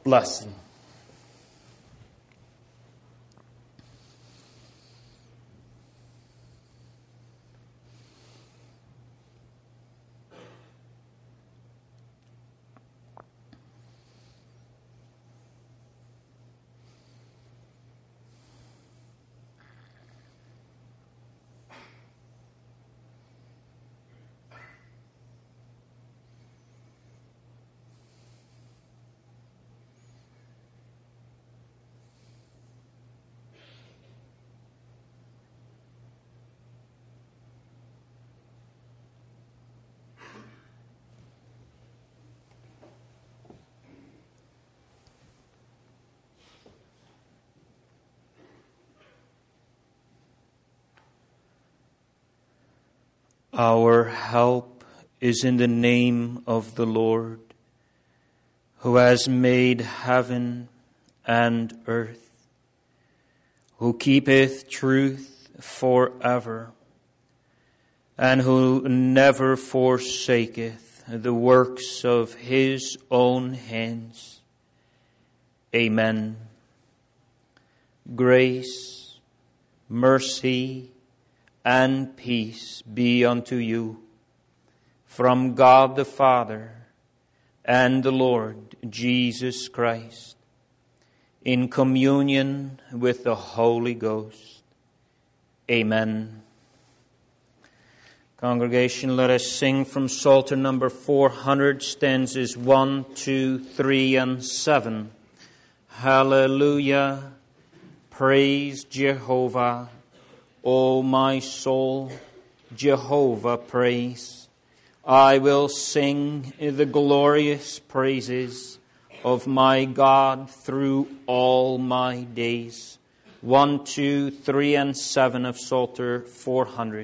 blessing. Our help is in the name of the Lord, who has made heaven and earth, who keepeth truth forever, and who never forsaketh the works of his own hands. Amen. Grace, mercy, and peace be unto you from God the Father and the Lord Jesus Christ, in communion with the Holy Ghost. Amen. Congregation, let us sing from Psalter number 400, stanzas 1, 2, 3, and 7. Hallelujah. Praise Jehovah. O my soul, Jehovah praise. I will sing the glorious praises of my God through all my days. 1, 2, 3, and 7 of Psalter 400.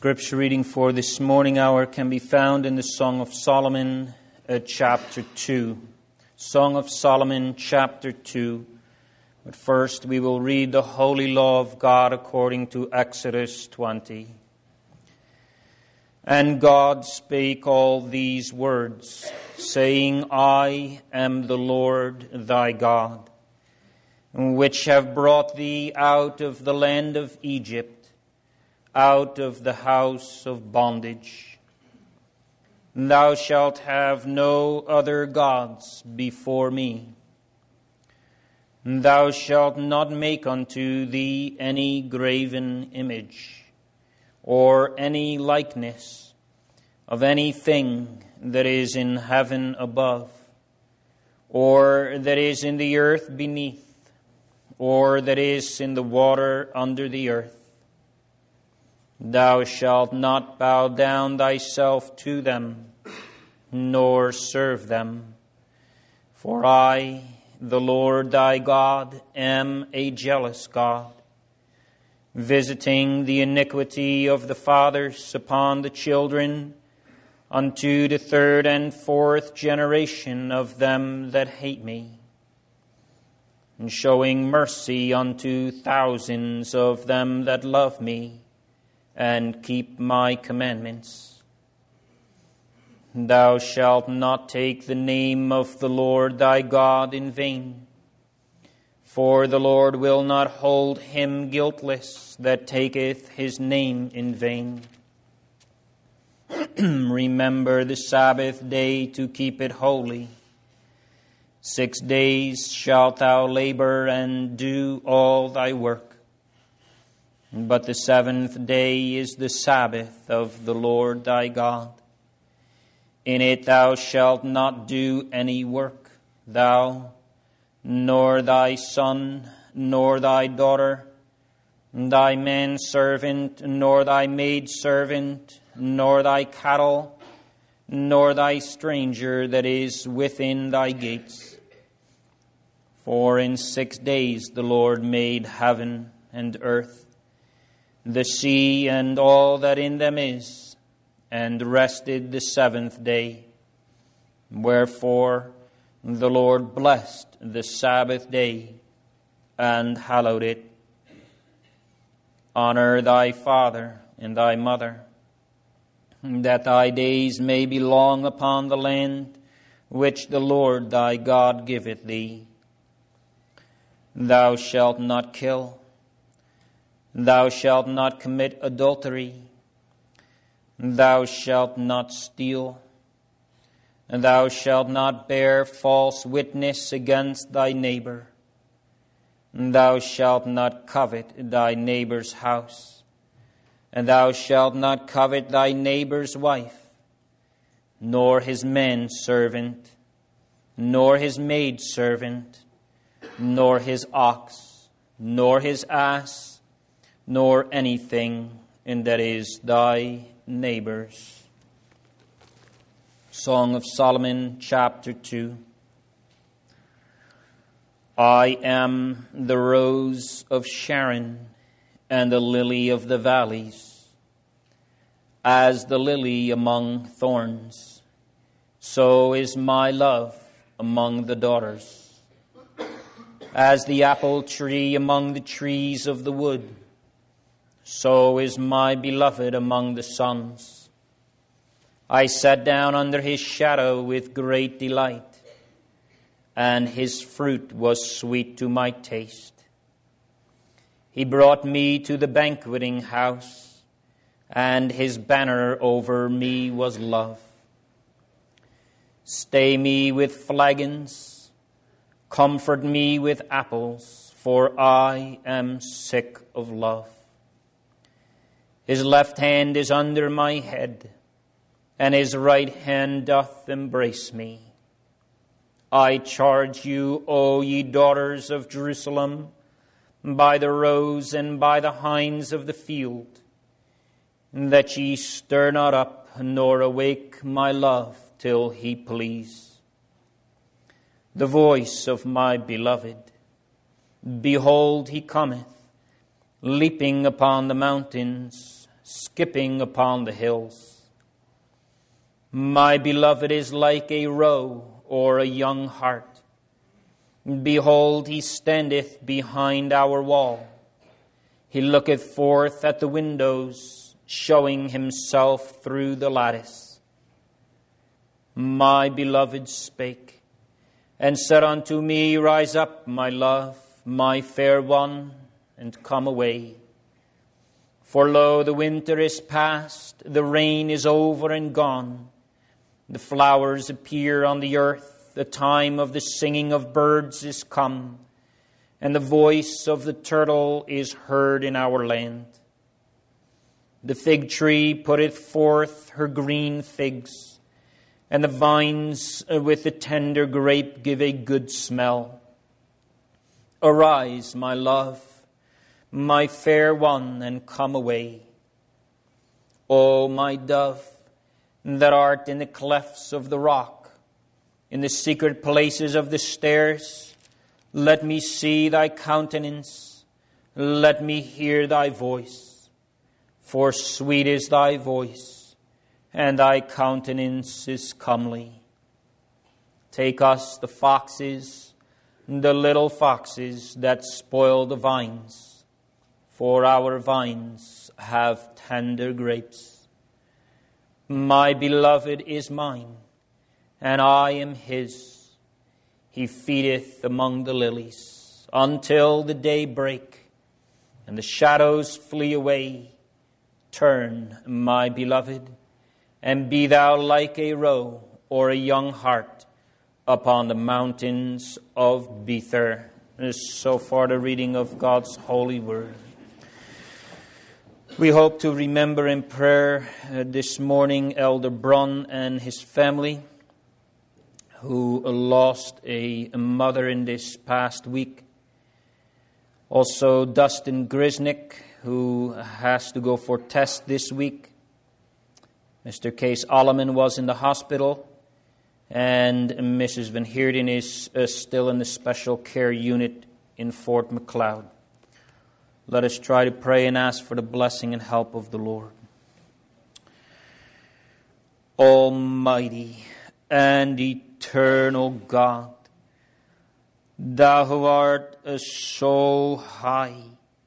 Scripture reading for this morning hour can be found in the Song of Solomon, chapter 2. Song of Solomon, chapter 2. But first we will read the holy law of God according to Exodus 20. And God spake all these words, saying, I am the Lord thy God, which have brought thee out of the land of Egypt, out of the house of bondage. Thou shalt have no other gods before me. Thou shalt not make unto thee any graven image, or any likeness of anything that is in heaven above, or that is in the earth beneath, or that is in the water under the earth. Thou shalt not bow down thyself to them, nor serve them. For I, the Lord thy God, am a jealous God, visiting the iniquity of the fathers upon the children, unto the third and fourth generation of them that hate me, and showing mercy unto thousands of them that love me, and keep my commandments. Thou shalt not take the name of the Lord thy God in vain, for the Lord will not hold him guiltless that taketh his name in vain. Remember the Sabbath day to keep it holy. 6 days shalt thou labor and do all thy work. But the seventh day is the Sabbath of the Lord thy God. In it thou shalt not do any work, thou, nor thy son, nor thy daughter, thy manservant, nor thy maidservant, nor thy cattle, nor thy stranger that is within thy gates. For in 6 days the Lord made heaven and earth, the sea and all that in them is, and rested the seventh day. Wherefore the Lord blessed the Sabbath day, and hallowed it. Honor thy father and thy mother, that thy days may be long upon the land which the Lord thy God giveth thee. Thou shalt not kill. Thou shalt not commit adultery. Thou shalt not steal. And thou shalt not bear false witness against thy neighbor. Thou shalt not covet thy neighbor's house. And thou shalt not covet thy neighbor's wife, nor his manservant, nor his maidservant, nor his ox, nor his ass, nor anything that is thy neighbor's. Song of Solomon, chapter 2. I am the rose of Sharon and the lily of the valleys. As the lily among thorns, so is my love among the daughters. As the apple tree among the trees of the wood, so is my beloved among the sons. I sat down under his shadow with great delight, and his fruit was sweet to my taste. He brought me to the banqueting house, and his banner over me was love. Stay me with flagons, comfort me with apples, for I am sick of love. His left hand is under my head, and his right hand doth embrace me. I charge you, O ye daughters of Jerusalem, by the roes and by the hinds of the field, that ye stir not up nor awake my love till he please. The voice of my beloved, behold, he cometh, leaping upon the mountains, skipping upon the hills. My beloved is like a roe or a young hart. Behold, he standeth behind our wall. He looketh forth at the windows, showing himself through the lattice. My beloved spake, and said unto me, Rise up, my love, my fair one, and come away. For lo, the winter is past, the rain is over and gone. The flowers appear on the earth, the time of the singing of birds is come, and the voice of the turtle is heard in our land. The fig tree putteth forth her green figs, and the vines with the tender grape give a good smell. Arise, my love, my fair one, and come away. O my dove, that art in the clefts of the rock, in the secret places of the stairs, let me see thy countenance, let me hear thy voice. For sweet is thy voice, and thy countenance is comely. Take us the foxes, the little foxes that spoil the vines, for our vines have tender grapes. My beloved is mine, and I am his. He feedeth among the lilies, until the day break, and the shadows flee away. Turn, my beloved, and be thou like a roe or a young hart upon the mountains of Bether. So far the reading of God's holy word. We hope to remember in prayer this morning Elder Bron and his family, who lost a mother in this past week. Also Dustin Grisnick, who has to go for tests this week. Mr. Case Alleman was in the hospital, and Mrs. Van Heerden is still in the special care unit in Fort McLeod. Let us try to pray and ask for the blessing and help of the Lord. Almighty and eternal God, thou who art so high,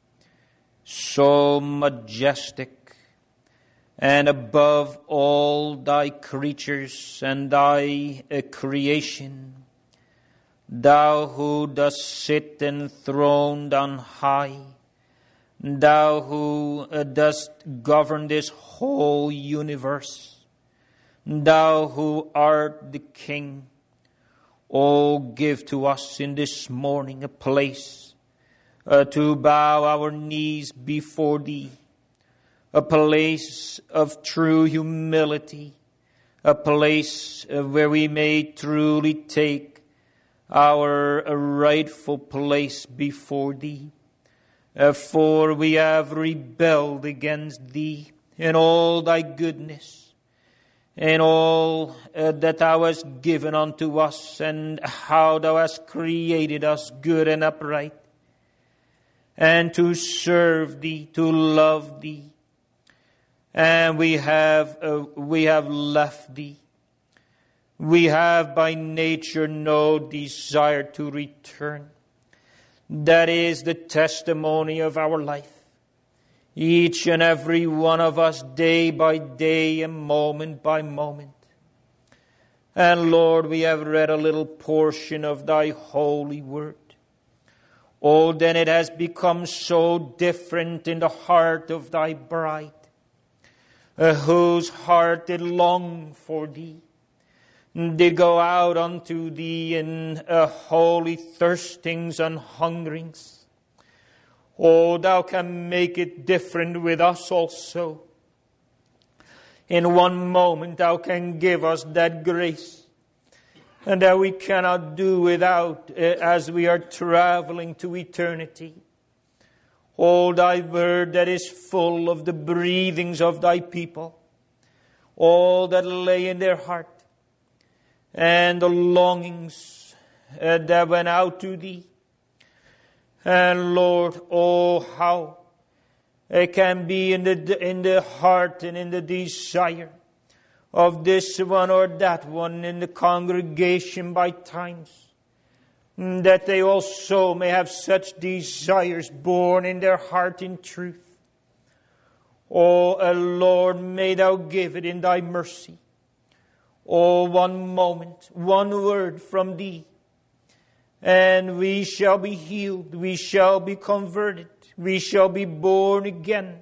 so majestic, and above all thy creatures and thy creation, thou who dost sit enthroned on high, thou who dost govern this whole universe, thou who art the King, oh, give to us in this morning a place to bow our knees before thee, a place of true humility, a place where we may truly take our rightful place before thee. For we have rebelled against thee in all thy goodness, in all that thou hast given unto us, and how thou hast created us good and upright, and to serve thee, to love thee. And we have left thee. We have by nature no desire to return. That is the testimony of our life. Each and every one of us, day by day and moment by moment. And Lord, we have read a little portion of thy holy word. Oh, then it has become so different in the heart of thy bride, whose heart did long for thee, did go out unto thee in holy thirstings and hungerings. Oh, thou can make it different with us also. In one moment thou can give us that grace, and that we cannot do without as we are traveling to eternity. Oh, thy word that is full of the breathings of thy people, all that lay in their heart, and the longings that went out to thee. And Lord, oh, how It can be in the heart and in the desire of this one or that one in the congregation by times, that they also may have such desires born in their heart in truth. O Lord, may Thou give it in Thy mercy. O one moment, one word from Thee, and we shall be healed, we shall be converted, we shall be born again.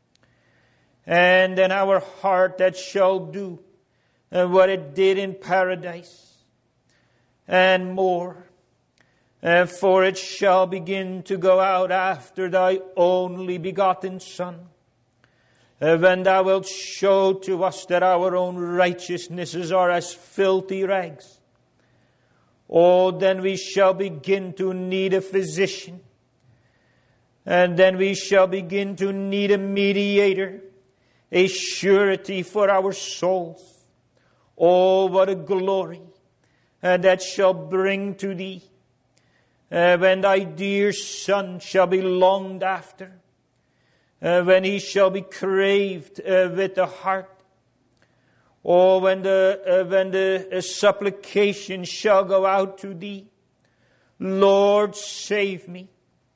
And then our heart that shall do what it did in paradise and more. For it shall begin to go out after Thy only begotten Son. When Thou wilt show to us that our own righteousnesses are as filthy rags, oh, then we shall begin to need a physician. And then we shall begin to need a mediator, a surety for our souls. Oh, what a glory that shall bring to Thee when Thy dear Son shall be longed after, when He shall be craved with the heart. Oh, when the supplication shall go out to Thee, Lord, save me.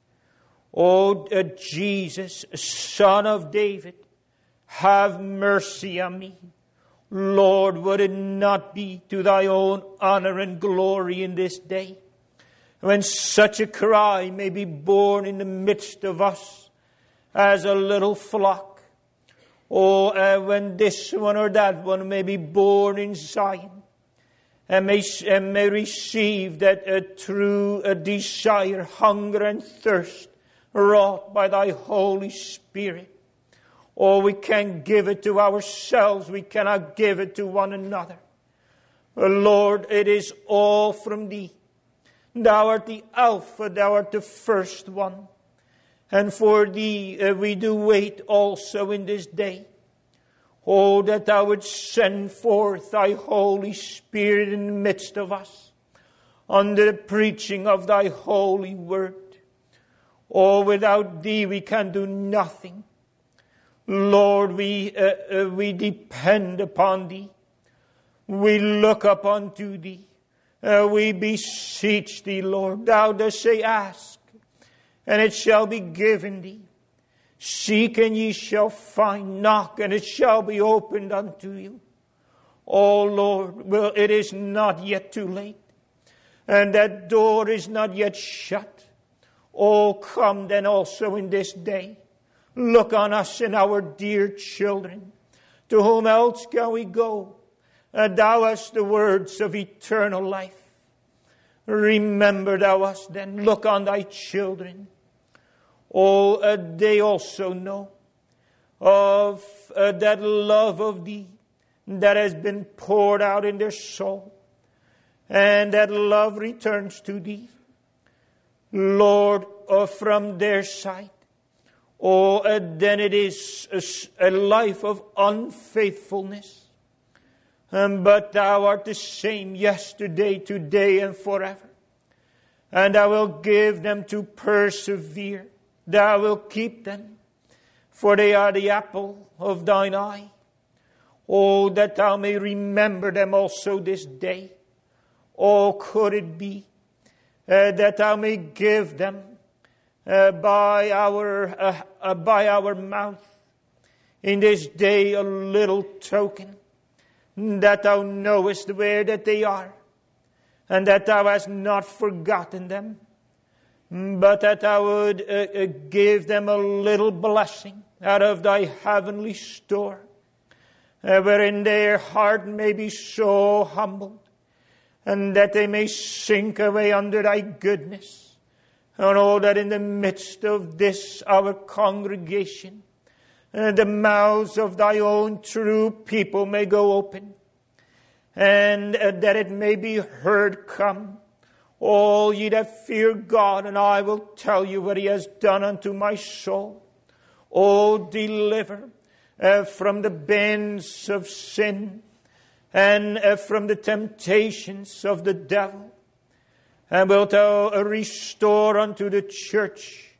O Jesus, Son of David, have mercy on me. Lord, would it not be to Thy own honor and glory in this day, when such a cry may be born in the midst of us as a little flock. Oh, when this one or that one may be born in Zion, and may receive that true desire, hunger and thirst, wrought by Thy Holy Spirit. Oh, we can't give it to ourselves. We cannot give it to one another. Lord, it is all from Thee. Thou art the Alpha, Thou art the first one. And for Thee we do wait also in this day. Oh, that Thou would send forth Thy Holy Spirit in the midst of us, under the preaching of Thy holy word. Oh, without Thee we can do nothing. Lord, we depend upon Thee. We look up unto Thee. We beseech Thee, Lord. Thou dost say, ask, and it shall be given Thee. Seek, and ye shall find. Knock, and it shall be opened unto you. Oh, Lord, well, it is not yet too late, and that door is not yet shut. Oh, come then also in this day. Look on us and our dear children. To whom else can we go? Thou hast the words of eternal life. Remember Thou us then. Look on Thy children. Oh, they also know of that love of Thee that has been poured out in their soul. And that love returns to Thee. Lord, from their sight. Oh, then it is a life of unfaithfulness. But Thou art the same yesterday, today, and forever. And Thou wilt give them to persevere. Thou wilt keep them, for they are the apple of Thine eye. Oh, that Thou may remember them also this day. Oh, could it be that Thou may give them by our mouth in this day a little token that Thou knowest where that they are, and that Thou hast not forgotten them, but that Thou would give them a little blessing out of Thy heavenly store, wherein their heart may be so humbled, and that they may sink away under Thy goodness. And oh, that in the midst of this, our congregation, the mouths of Thy own true people may go open, and that it may be heard, come, all ye that fear God, and I will tell you what He has done unto my soul. Oh, deliver from the bands of sin, and from the temptations of the devil. And wilt Thou restore unto the church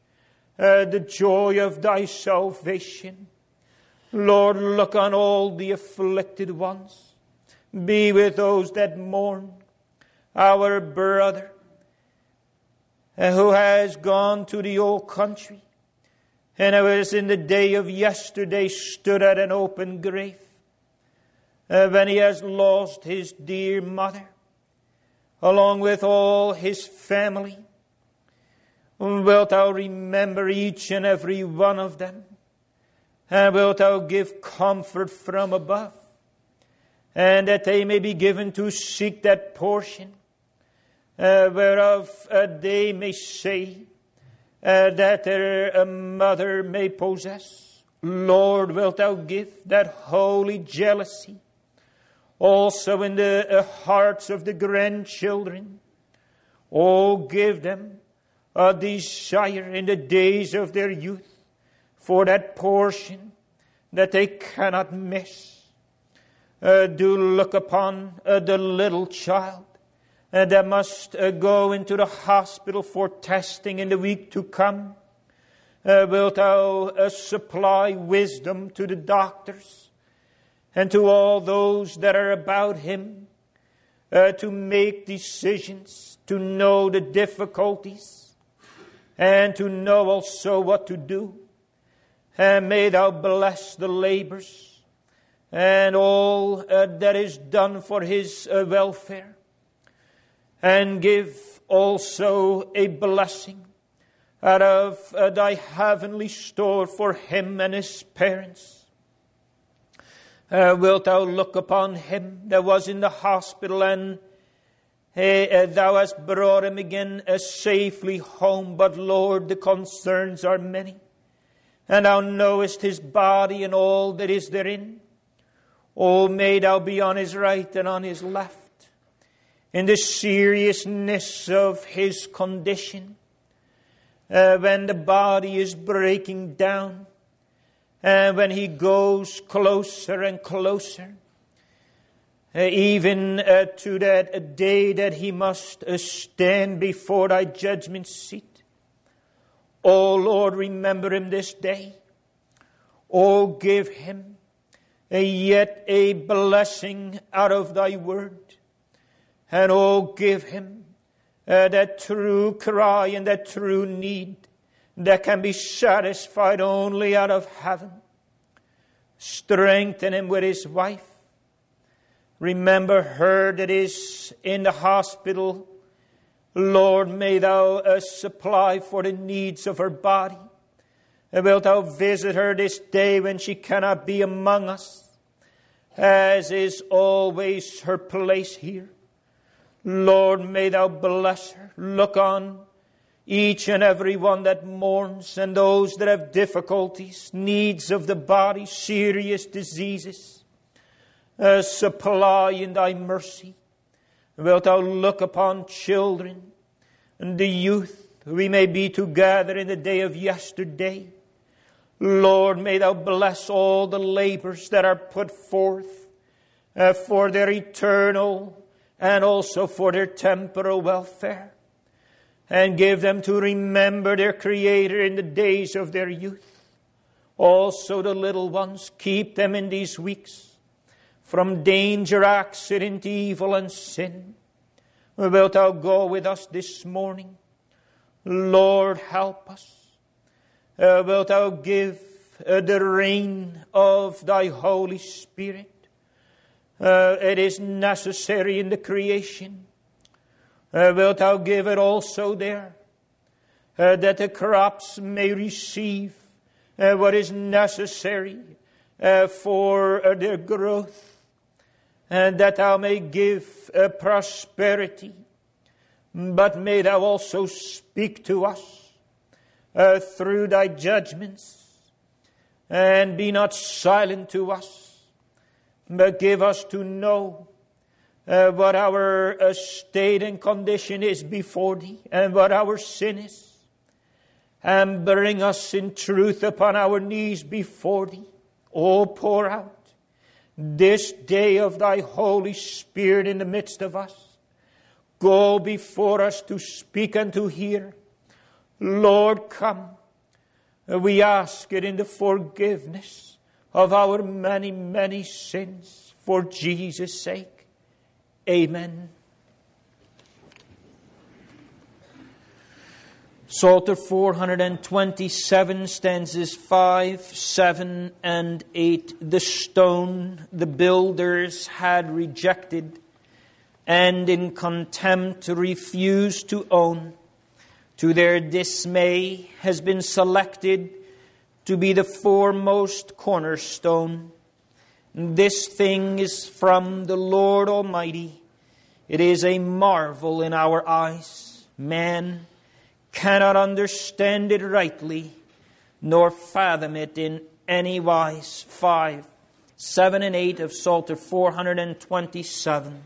the joy of thy salvation. Lord, look on all the afflicted ones. Be with those that mourn. Our brother who has gone to the old country, and who was in the day of yesterday stood at an open grave, when he has lost his dear mother, along with all his family. Wilt thou remember each and every one of them? And wilt thou give comfort from above? And that they may be given to seek that portion, whereof they may say that their mother may possess. Lord, wilt thou give that holy jealousy also in the hearts of the grandchildren. Oh, give them a desire in the days of their youth for that portion that they cannot miss. Do look upon the little child that must go into the hospital for testing in the week to come. Wilt thou supply wisdom to the doctors and to all those that are about him to make decisions, to know the difficulties, and to know also what to do. And may thou bless the labors and all that is done for his welfare. And give also a blessing out of thy heavenly store for him and his parents. Wilt thou look upon him that was in the hospital, and thou hast brought him again safely home. But Lord, the concerns are many, and thou knowest his body and all that is therein. Oh, may thou be on his right and on his left, in the seriousness of his condition, when the body is breaking down, and when he goes closer and closer, even to that day that he must stand before thy judgment seat. Oh Lord, remember him this day. Oh, give him yet a blessing out of thy word. And oh, give him that true cry and that true need that can be satisfied only out of heaven. Strengthen him with his wife. Remember her that is in the hospital. Lord, may thou supply for the needs of her body. And wilt thou visit her this day when she cannot be among us, as is always her place here. Lord, may thou bless her. Look on each and every one that mourns, and those that have difficulties, needs of the body, serious diseases. Supply in thy mercy. Wilt thou look upon children and the youth? We may be together in the day of yesterday. Lord, may thou bless all the labors that are put forth for their eternal and also for their temporal welfare. And give them to remember their Creator in the days of their youth. Also the little ones, keep them in these weeks from danger, accident, evil, and sin. Wilt thou go with us this morning? Lord, help us. Wilt thou give the rain of thy Holy Spirit? It is necessary in the creation. Wilt thou give it also there, that the crops may receive what is necessary for their growth, and that thou may give prosperity. But may thou also speak to us through thy judgments, and be not silent to us, but give us to know what our state and condition is before thee, and what our sin is. And bring us in truth upon our knees before thee. Oh, pour out this day of thy Holy Spirit in the midst of us. Go before us to speak and to hear. Lord, come. We ask it in the forgiveness of our many, many sins, for Jesus' sake. Amen. Psalter 427, stanzas 5, 7, and 8. The stone the builders had rejected, and in contempt refused to own, to their dismay has been selected to be the foremost cornerstone. This thing is from the Lord Almighty. It is a marvel in our eyes. Man cannot understand it rightly, nor fathom it in any wise. 5, 7, and 8 of Psalter 427.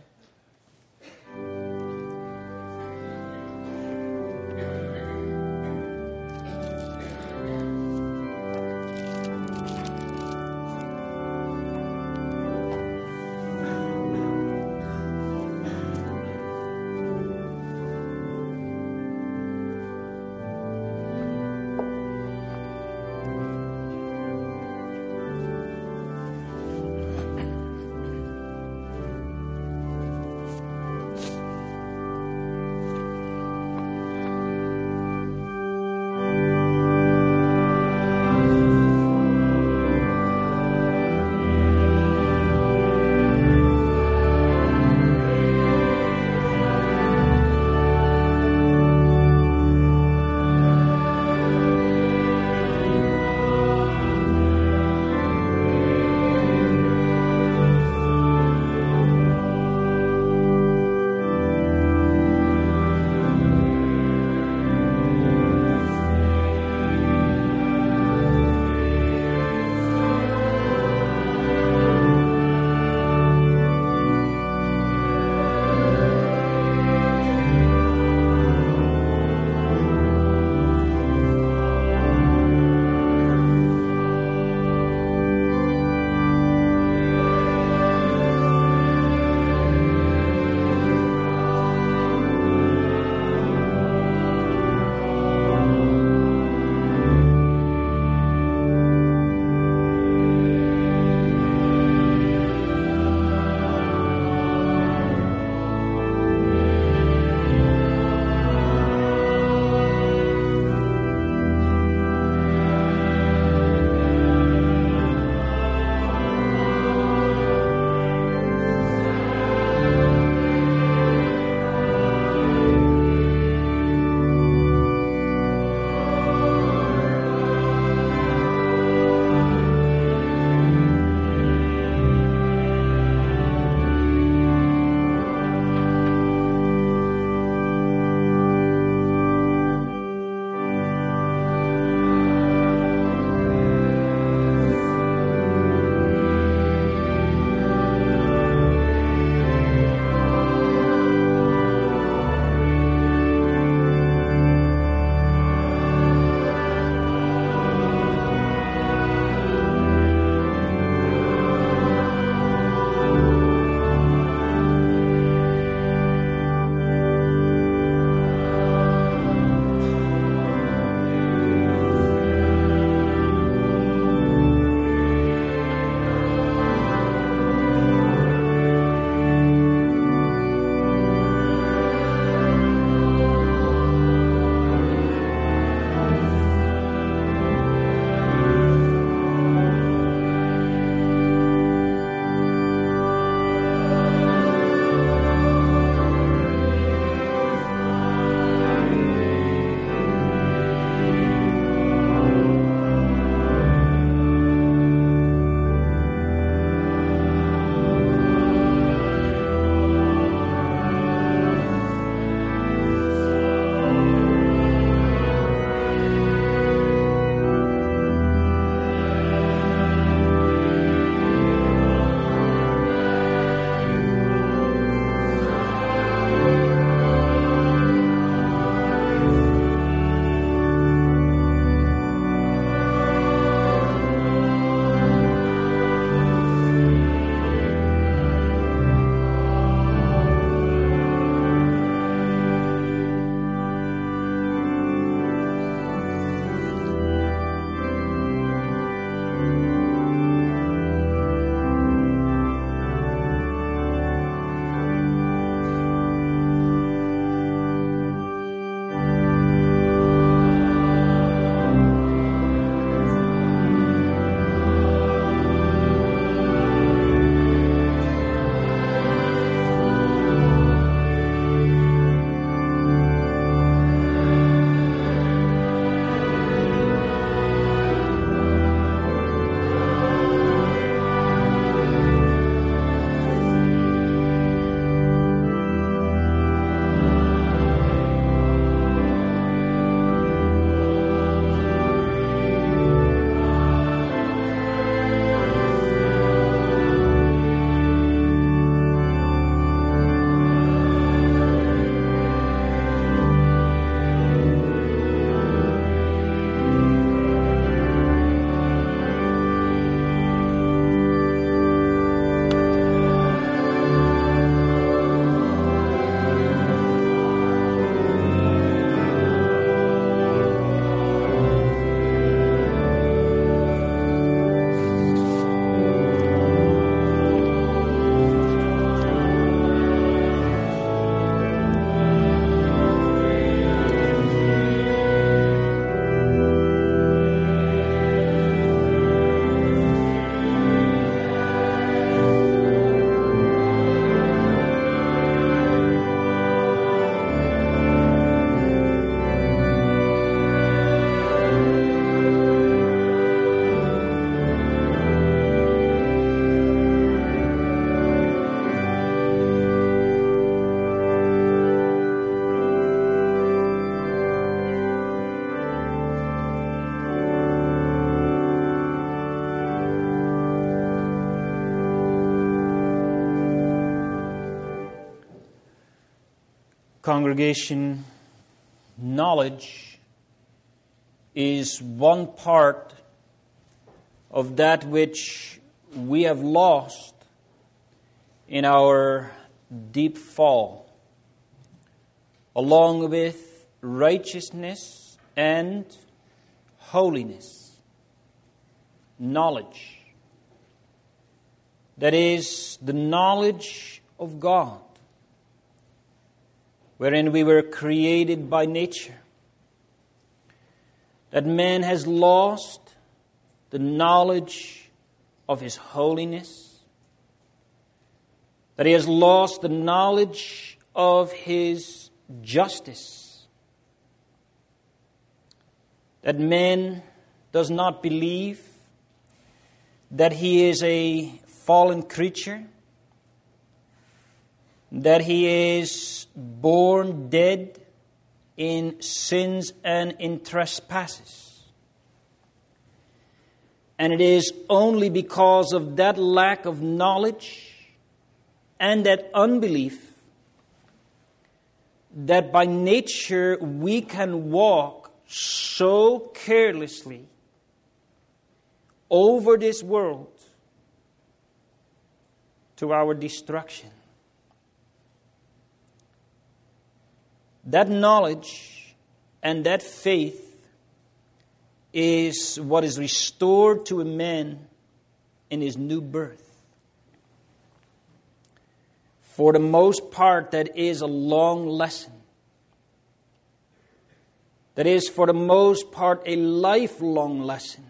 Congregation, knowledge is one part of that which we have lost in our deep fall, along with righteousness and holiness. Knowledge. That is the knowledge of God, wherein we were created by nature. That man has lost the knowledge of His holiness. That he has lost the knowledge of His justice. That man does not believe that he is a fallen creature, that he is born dead in sins and in trespasses. And it is only because of that lack of knowledge and that unbelief that by nature we can walk so carelessly over this world to our destruction. That knowledge and that faith is what is restored to a man in his new birth. For the most part, that is a long lesson. That is, for the most part, a lifelong lesson.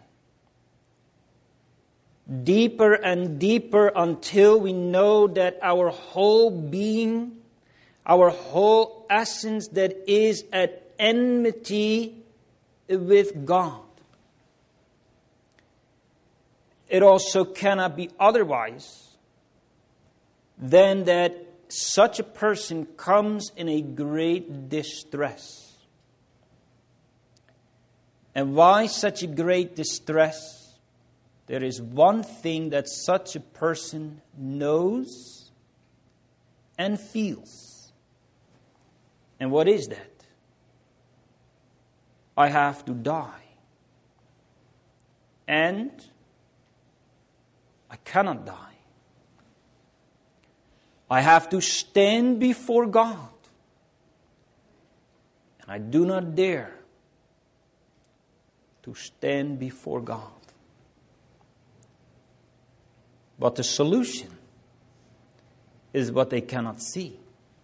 Deeper and deeper until we know that our whole being, our whole essence, that is at enmity with God. It also cannot be otherwise than that such a person comes in a great distress. And why such a great distress? There is one thing that such a person knows and feels. And what is that? I have to die. And I cannot die. I have to stand before God. And I do not dare to stand before God. But the solution is what they cannot see.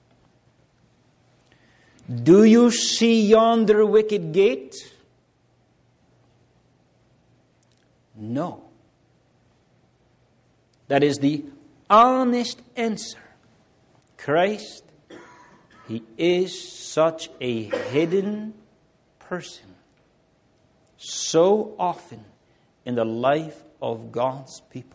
Do you see yonder wicket gate? No. That is the honest answer. Christ, He is such a hidden person. So often in the life of God's people.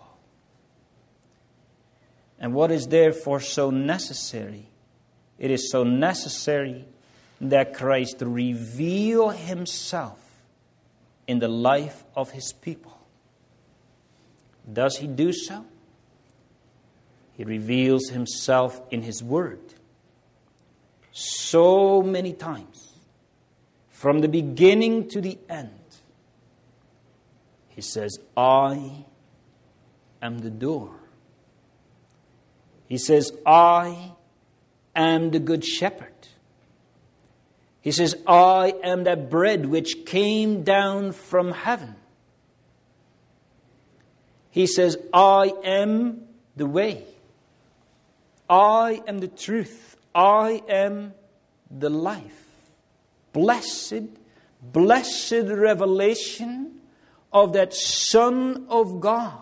And what is therefore so necessary? It is so necessary that Christ reveal Himself in the life of His people. Does He do so? He reveals Himself in His Word. So many times. From the beginning to the end. He says, I am the door. He says, I am the good shepherd. He says, I am that bread which came down from heaven. He says, I am the way. I am the truth. I am the life. Blessed revelation of that Son of God.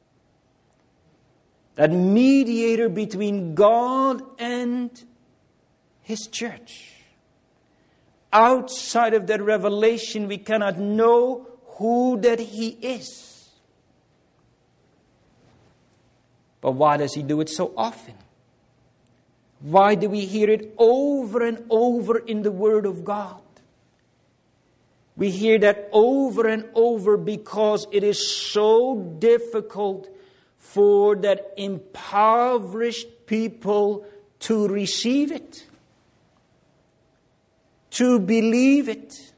That mediator between God and His church. Outside of that revelation, we cannot know who that He is. But why does He do it so often? Why do we hear it over and over in the Word of God? We hear that over and over because it is so difficult for that impoverished people to receive it. to believe it.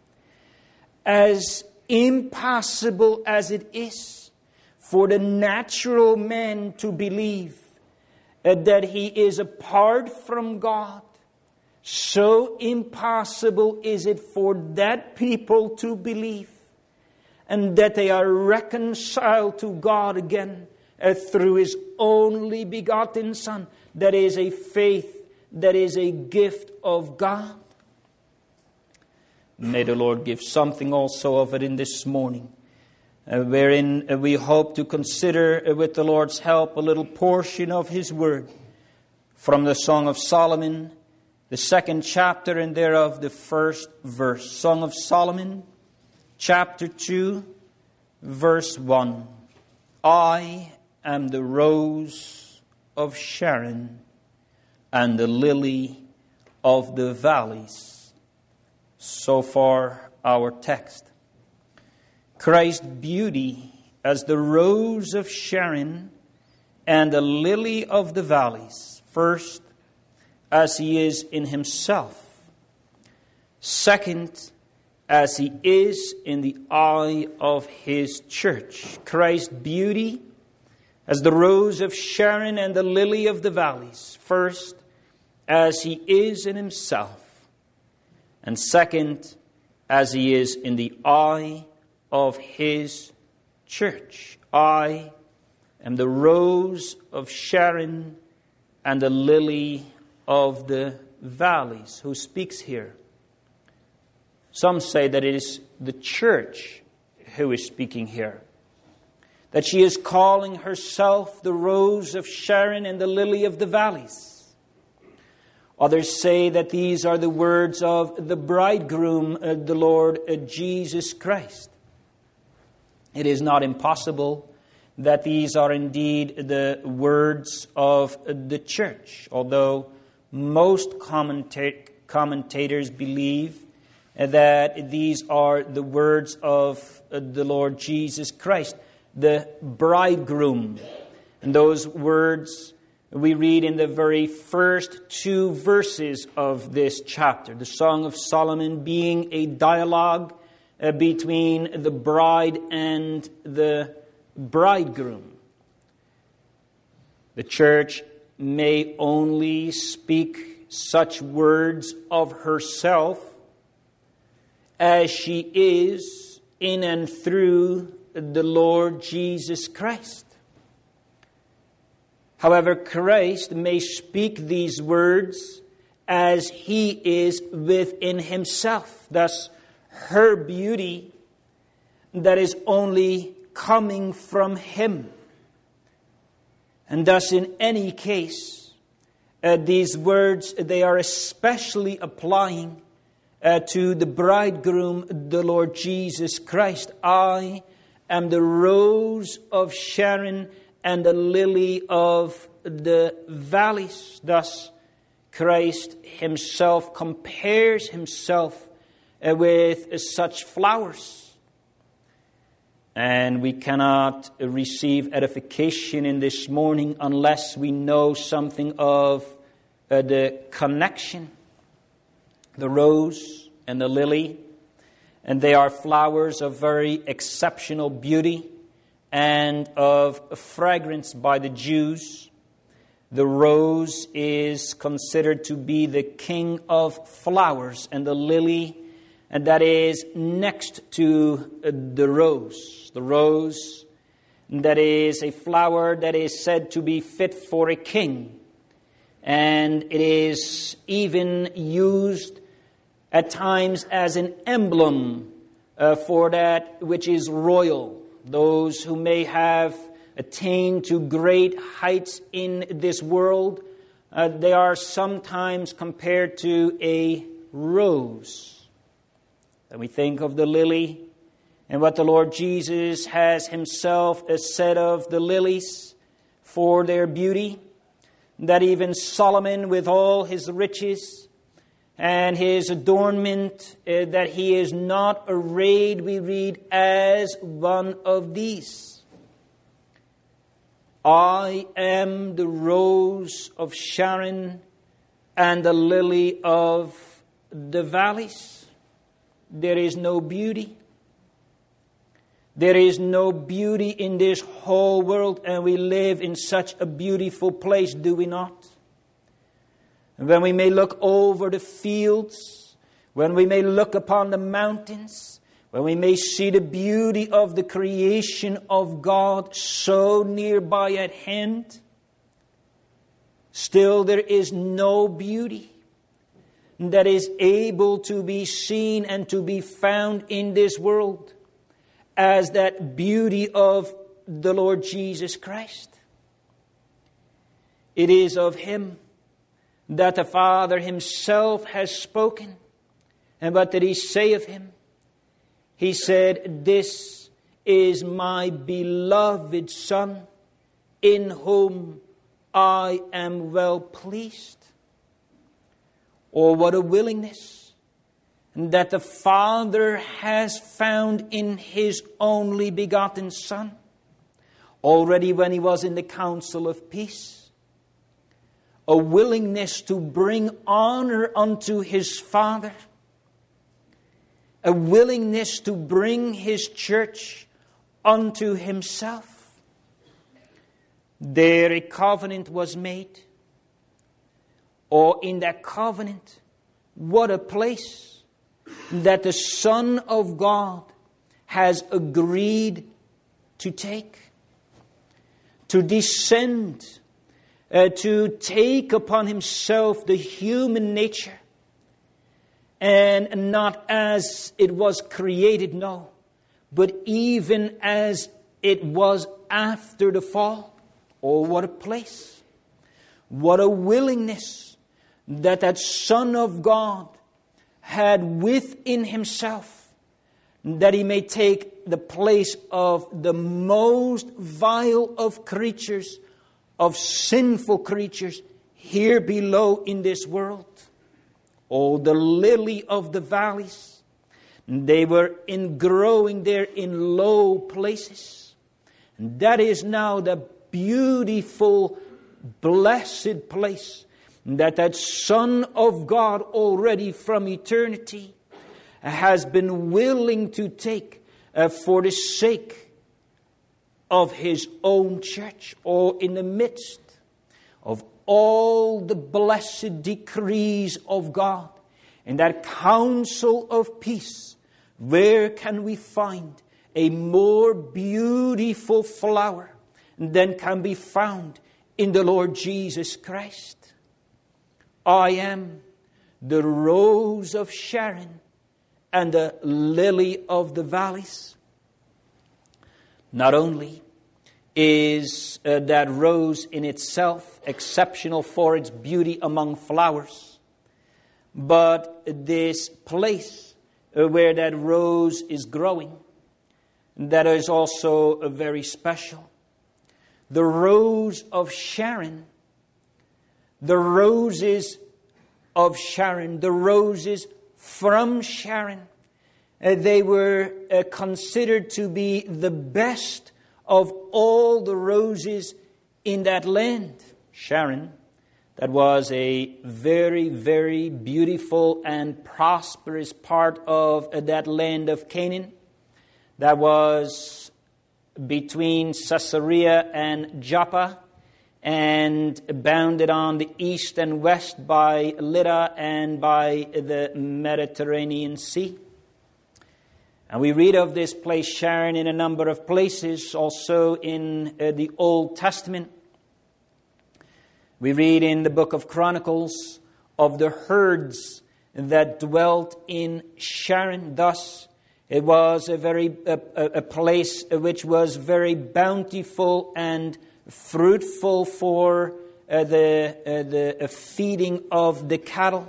As impossible as it is for the natural man to believe that he is apart from God, so impossible is it for that people to believe and that they are reconciled to God again through His only begotten Son. That is a faith that is a gift of God. May the Lord give something also of it in this morning, wherein we hope to consider with the Lord's help a little portion of His Word from the Song of Solomon, the 2nd chapter, and thereof the 1st verse. Song of Solomon, chapter 2, verse 1. I am the rose of Sharon and the lily of the valleys. So far, our text. Christ's beauty as the rose of Sharon and the lily of the valleys. First, as He is in Himself. Second, as He is in the eye of His church. Christ's beauty as the rose of Sharon and the lily of the valleys. First, as He is in Himself. And second, as He is in the eye of His church. I am the rose of Sharon and the lily of the valleys. Who speaks here? Some say that it is the church who is speaking here. That she is calling herself the rose of Sharon and the lily of the valleys. Others say that these are the words of the bridegroom, the Lord Jesus Christ. It is not impossible that these are indeed the words of the church, although most commentators believe that these are the words of the Lord Jesus Christ, the bridegroom. And those words we read in the very first 2 verses of this chapter. The Song of Solomon being a dialogue between the bride and the bridegroom. The church may only speak such words of herself as she is in and through the Lord Jesus Christ. However, Christ may speak these words as He is within Himself. Thus, her beauty that is only coming from Him. And thus, in any case, these words, they are especially applying to the bridegroom, the Lord Jesus Christ. I am the rose of Sharon and the lily of the valleys. Thus, Christ Himself compares Himself with such flowers. And we cannot receive edification in this morning unless we know something of the connection. The rose and the lily, and they are flowers of very exceptional beauty and of fragrance by the Jews. The rose is considered to be the king of flowers, and the lily, and that is next to the rose. The rose, that is a flower that is said to be fit for a king. And it is even used at times as an emblem for that which is royal. Those who may have attained to great heights in this world, they are sometimes compared to a rose. And we think of the lily and what the Lord Jesus has Himself said of the lilies for their beauty, that even Solomon with all his riches and his adornment, that he is not arrayed, we read, as one of these. I am the rose of Sharon and the lily of the valleys, there is no beauty. There is no beauty in this whole world, and we live in such a beautiful place, do we not? When we may look over the fields, when we may look upon the mountains, when we may see the beauty of the creation of God so nearby at hand, still there is no beauty that is able to be seen and to be found in this world as that beauty of the Lord Jesus Christ. It is of Him that the Father Himself has spoken. And what did He say of Him? He said, "This is my beloved Son, in whom I am well pleased." Oh, what a willingness that the Father has found in His only begotten Son, already when He was in the council of peace. A willingness to bring honor unto His Father. A willingness to bring His church unto Himself. There a covenant was made. Or in that covenant, what a place that the Son of God has agreed to take. To descend, to take upon Himself the human nature. And not as it was created, no, but even as it was after the fall. Oh, what a place. What a willingness that Son of God had within Himself, that He may take the place of the most vile of creatures, of sinful creatures here below in this world. Oh, the lily of the valleys, they were growing there in low places. And that is now the beautiful, blessed place that Son of God already from eternity has been willing to take for the sake of His own church, or in the midst of all the blessed decrees of God. In that council of peace, where can we find a more beautiful flower than can be found in the Lord Jesus Christ? I am the rose of Sharon and the lily of the valleys. Not only is that rose in itself exceptional for its beauty among flowers, but this place where that rose is growing, that is also very special. The rose of Sharon, the roses of Sharon, the roses from Sharon, they were considered to be the best of all the roses in that land. Sharon, that was a very, very beautiful and prosperous part of that land of Canaan. That was between Caesarea and Joppa, and bounded on the east and west by Lydda and by the Mediterranean Sea. And we read of this place Sharon in a number of places, also in the Old Testament. We read in the book of Chronicles of the herds that dwelt in Sharon. Thus, it was a place which was very bountiful and fruitful for the feeding of the cattle.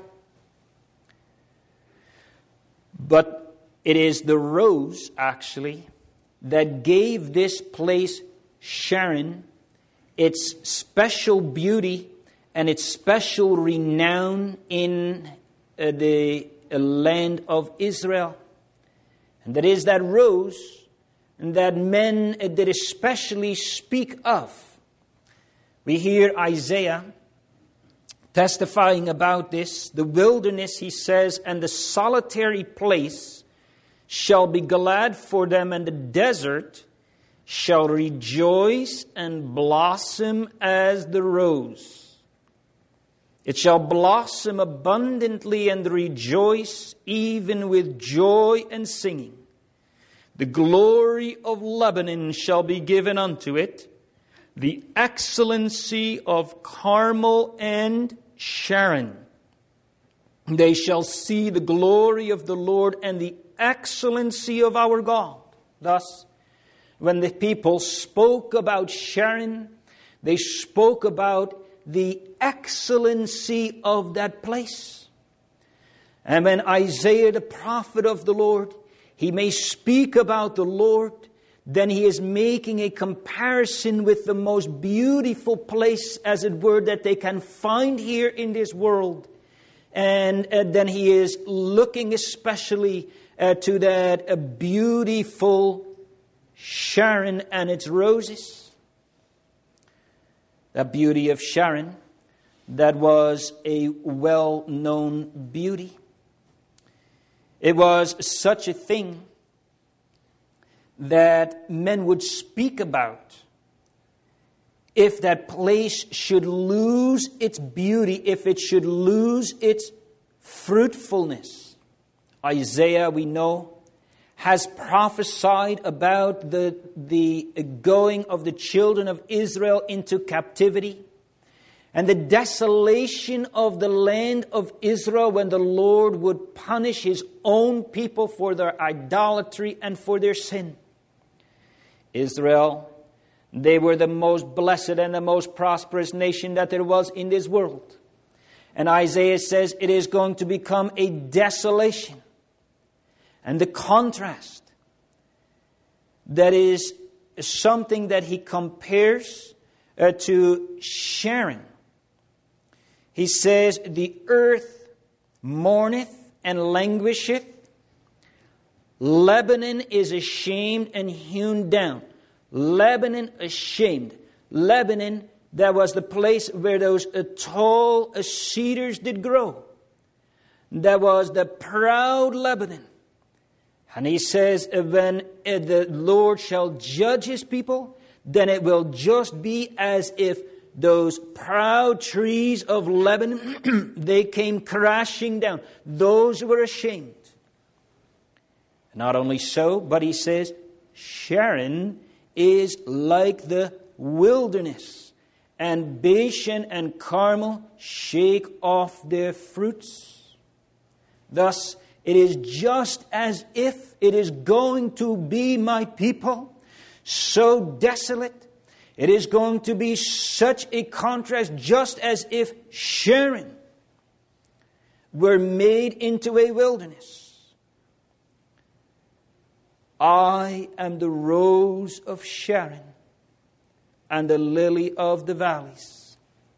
But it is the rose, actually, that gave this place, Sharon, its special beauty and its special renown in the land of Israel. And that is that rose that men did especially speak of. We hear Isaiah testifying about this, the wilderness, he says, and the solitary place shall be glad for them, and the desert shall rejoice and blossom as the rose. It shall blossom abundantly and rejoice, even with joy and singing. The glory of Lebanon shall be given unto it, the excellency of Carmel and Sharon. They shall see the glory of the Lord and the excellency of our God. Thus, when the people spoke about Sharon, they spoke about the excellency of that place. And when Isaiah, the prophet of the Lord, he may speak about the Lord, then he is making a comparison with the most beautiful place, as it were, that they can find here in this world. And then he is looking especially to that beautiful Sharon and its roses. The beauty of Sharon, that was a well-known beauty. It was such a thing that men would speak about if that place should lose its beauty, if it should lose its fruitfulness. Isaiah, we know, has prophesied about the going of the children of Israel into captivity and the desolation of the land of Israel when the Lord would punish His own people for their idolatry and for their sin. Israel, they were the most blessed and the most prosperous nation that there was in this world. And Isaiah says it is going to become a desolation. And the contrast, that is something that he compares to Sharon. He says, the earth mourneth and languisheth. Lebanon is ashamed and hewn down. Lebanon ashamed. Lebanon, that was the place where those tall cedars did grow. That was the proud Lebanon. And he says, when the Lord shall judge His people, then it will just be as if those proud trees of Lebanon, they came crashing down. Those were ashamed. Not only so, but he says, Sharon is like the wilderness, and Bashan and Carmel shake off their fruits. Thus, it is just as if it is going to be, my people, so desolate. It is going to be such a contrast, just as if Sharon were made into a wilderness. I am the rose of Sharon and the lily of the valleys.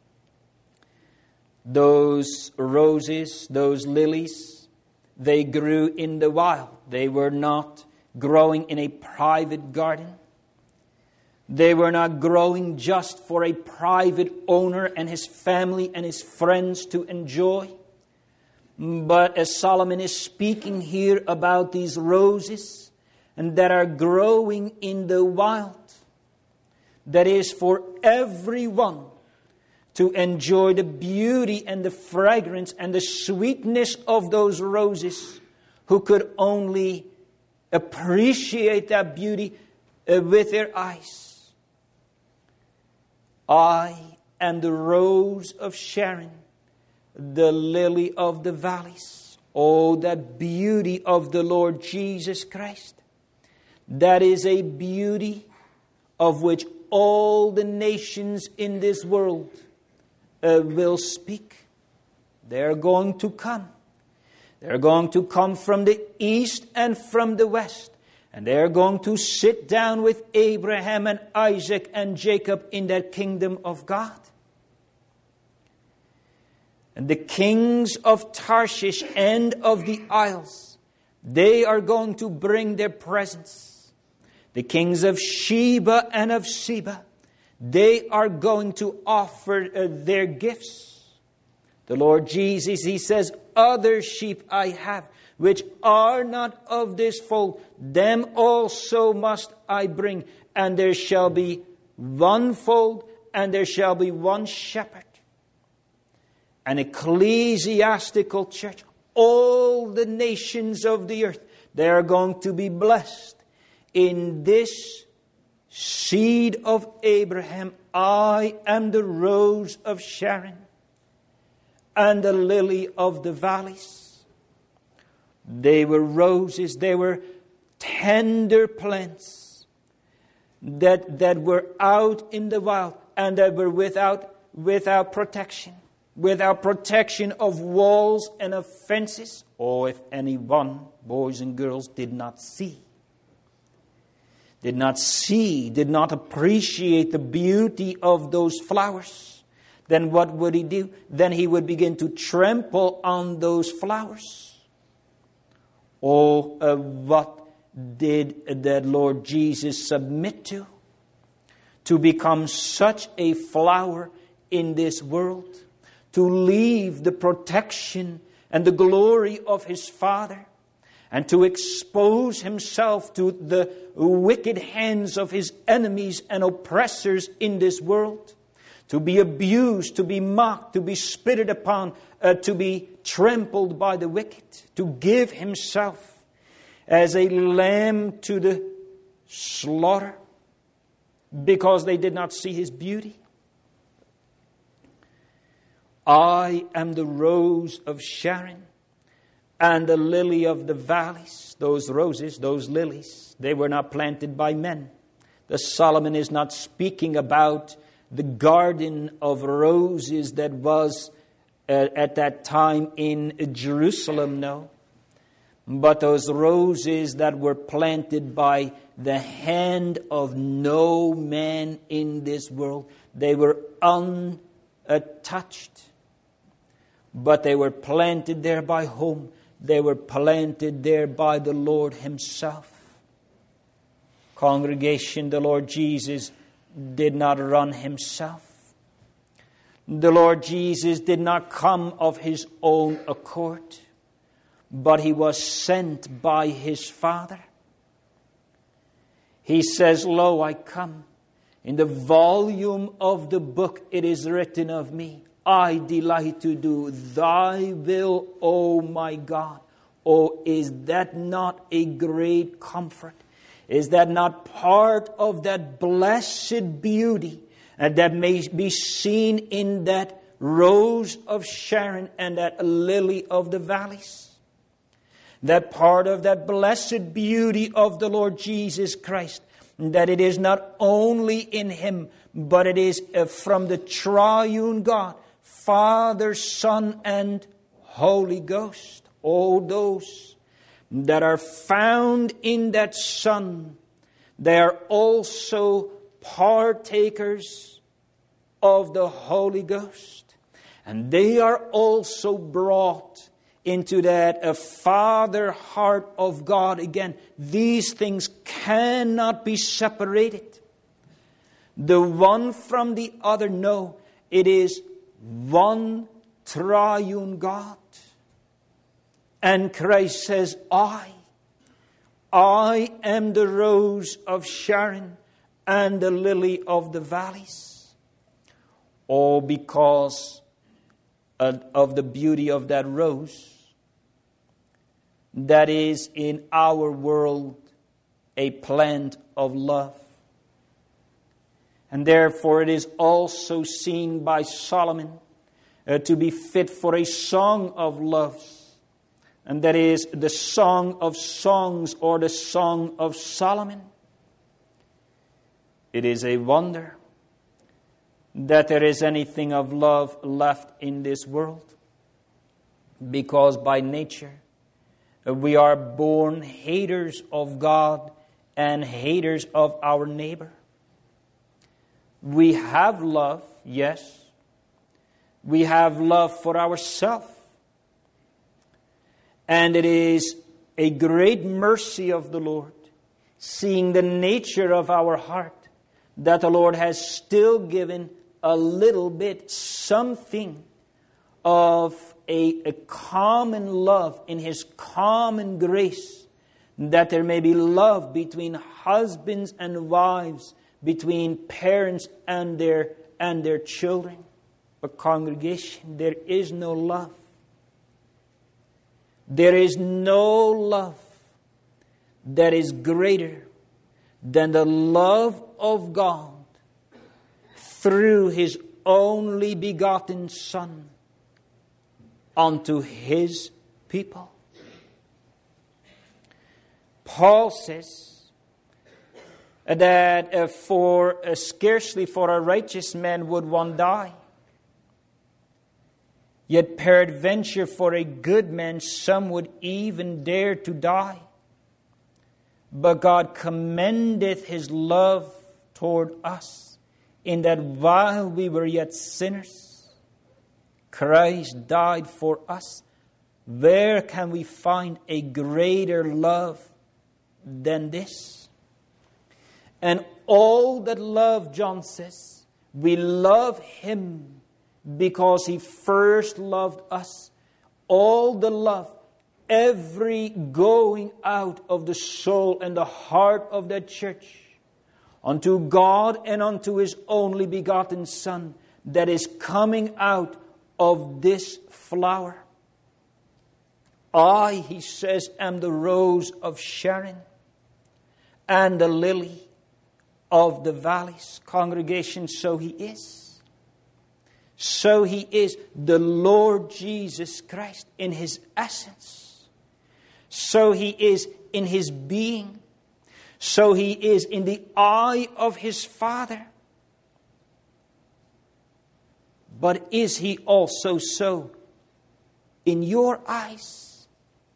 Those roses, those lilies, they grew in the wild. They were not growing in a private garden. They were not growing just for a private owner and his family and his friends to enjoy. But as Solomon is speaking here about these roses and that are growing in the wild, that is for everyone to enjoy the beauty and the fragrance and the sweetness of those roses, who could only appreciate that beauty with their eyes. I am the rose of Sharon, the lily of the valleys. Oh, that beauty of the Lord Jesus Christ. That is a beauty of which all the nations in this world will speak. They're going to come. They're going to come from the east and from the west. And they're going to sit down with Abraham and Isaac and Jacob in that kingdom of God. And the kings of Tarshish and of the isles, they are going to bring their presents. The kings of Sheba and of Seba, they are going to offer their gifts. The Lord Jesus, He says, other sheep I have, which are not of this fold, them also must I bring, and there shall be one fold, and there shall be one shepherd. An ecclesiastical church, all the nations of the earth, they are going to be blessed in this seed of Abraham. I am the rose of Sharon and the lily of the valleys. They were roses, they were tender plants that were out in the wild and that were without protection. Without protection of walls and of fences. Or if anyone, boys and girls, did not appreciate the beauty of those flowers, then what would he do? Then he would begin to trample on those flowers. Oh, what did that Lord Jesus submit to? To become such a flower in this world. To leave the protection and the glory of His Father. And to expose Himself to the wicked hands of His enemies and oppressors in this world. To be abused, to be mocked, to be spitted upon, to be trampled by the wicked. To give Himself as a lamb to the slaughter. Because they did not see His beauty. I am the rose of Sharon and the lily of the valleys. Those roses, those lilies, they were not planted by men. The Solomon is not speaking about the garden of roses that was at that time in Jerusalem, no. But those roses that were planted by the hand of no man in this world, they were untouched. But they were planted there by whom? They were planted there by the Lord Himself. Congregation, the Lord Jesus did not run Himself. The Lord Jesus did not come of His own accord, but He was sent by His Father. He says, lo, I come. In the volume of the book it is written of me, I delight to do Thy will, O my God. Oh, is that not a great comfort? Is that not part of that blessed beauty that may be seen in that rose of Sharon and that lily of the valleys? That part of that blessed beauty of the Lord Jesus Christ, that it is not only in Him, but it is from the triune God, Father, Son, and Holy Ghost. All those that are found in that Son, they are also partakers of the Holy Ghost. And they are also brought into that Father heart of God again. These things cannot be separated. The one from the other, no. It is one triune God. And Christ says, I am the rose of Sharon and the lily of the valleys. All because of the beauty of that rose that is in our world a plant of love. And therefore it is also seen by Solomon to be fit for a song of love. And that is the Song of Songs or the Song of Solomon. It is a wonder that there is anything of love left in this world. Because by nature we are born haters of God and haters of our neighbor. We have love, yes. We have love for ourselves. And it is a great mercy of the Lord, seeing the nature of our heart, that the Lord has still given a little bit, something of a common love in His common grace, that there may be love between husbands and wives, between parents and their children. But congregation, there is no love. There is no love that is greater than the love of God through His only begotten Son unto His people. Paul says that scarcely for a righteous man would one die. Yet peradventure for a good man some would even dare to die. But God commendeth His love toward us, in that while we were yet sinners, Christ died for us. Where can we find a greater love than this? And all that love, John says, we love Him because He first loved us. All the love, every going out of the soul and the heart of that church unto God and unto His only begotten Son, that is coming out of this flower. I, He says, am the rose of Sharon and the lily of the valleys. Congregation, so He is. So He is the Lord Jesus Christ in His essence. So He is in His being. So He is in the eye of His Father. But is He also so in your eyes?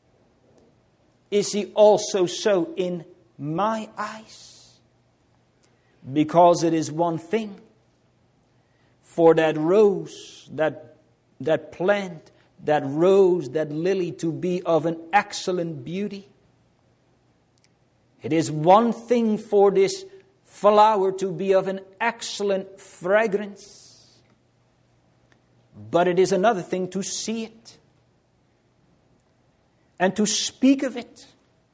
Is He also so in my eyes? Because it is one thing for that rose, that plant, that rose, that lily to be of an excellent beauty. It is one thing for this flower to be of an excellent fragrance. But it is another thing to see it and to speak of it.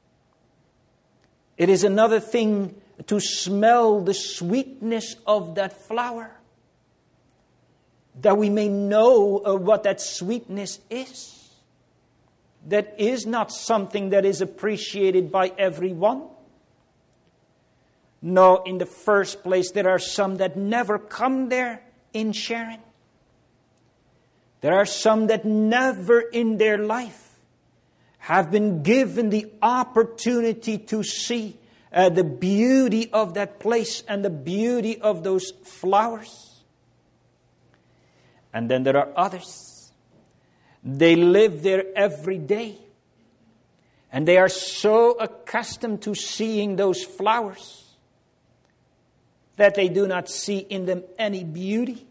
It is another thing to smell the sweetness of that flower, that we may know what that sweetness is. That is not something that is appreciated by everyone. No, in the first place, there are some that never come there in Sharon. There are some that never in their life have been given the opportunity to see the beauty of that place and the beauty of those flowers. And then there are others. They live there every day. And they are so accustomed to seeing those flowers that they do not see in them any beauty.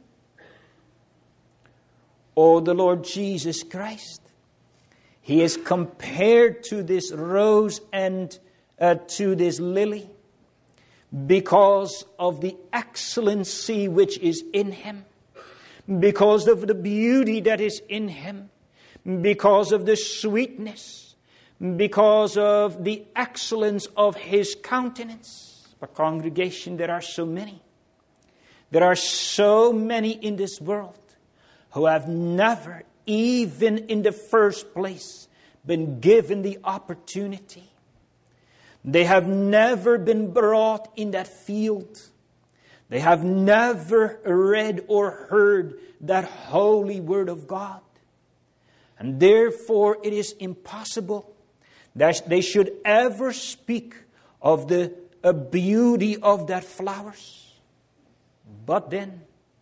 Oh, the Lord Jesus Christ. He is compared to this rose and to this lily because of the excellency which is in Him. Because of the beauty that is in Him, because of the sweetness, because of the excellence of His countenance. But congregation, there are so many. There are so many in this world who have never, even in the first place, been given the opportunity. They have never been brought in that field. They have never read or heard that holy Word of God. And therefore it is impossible that they should ever speak of the beauty of that flowers. But then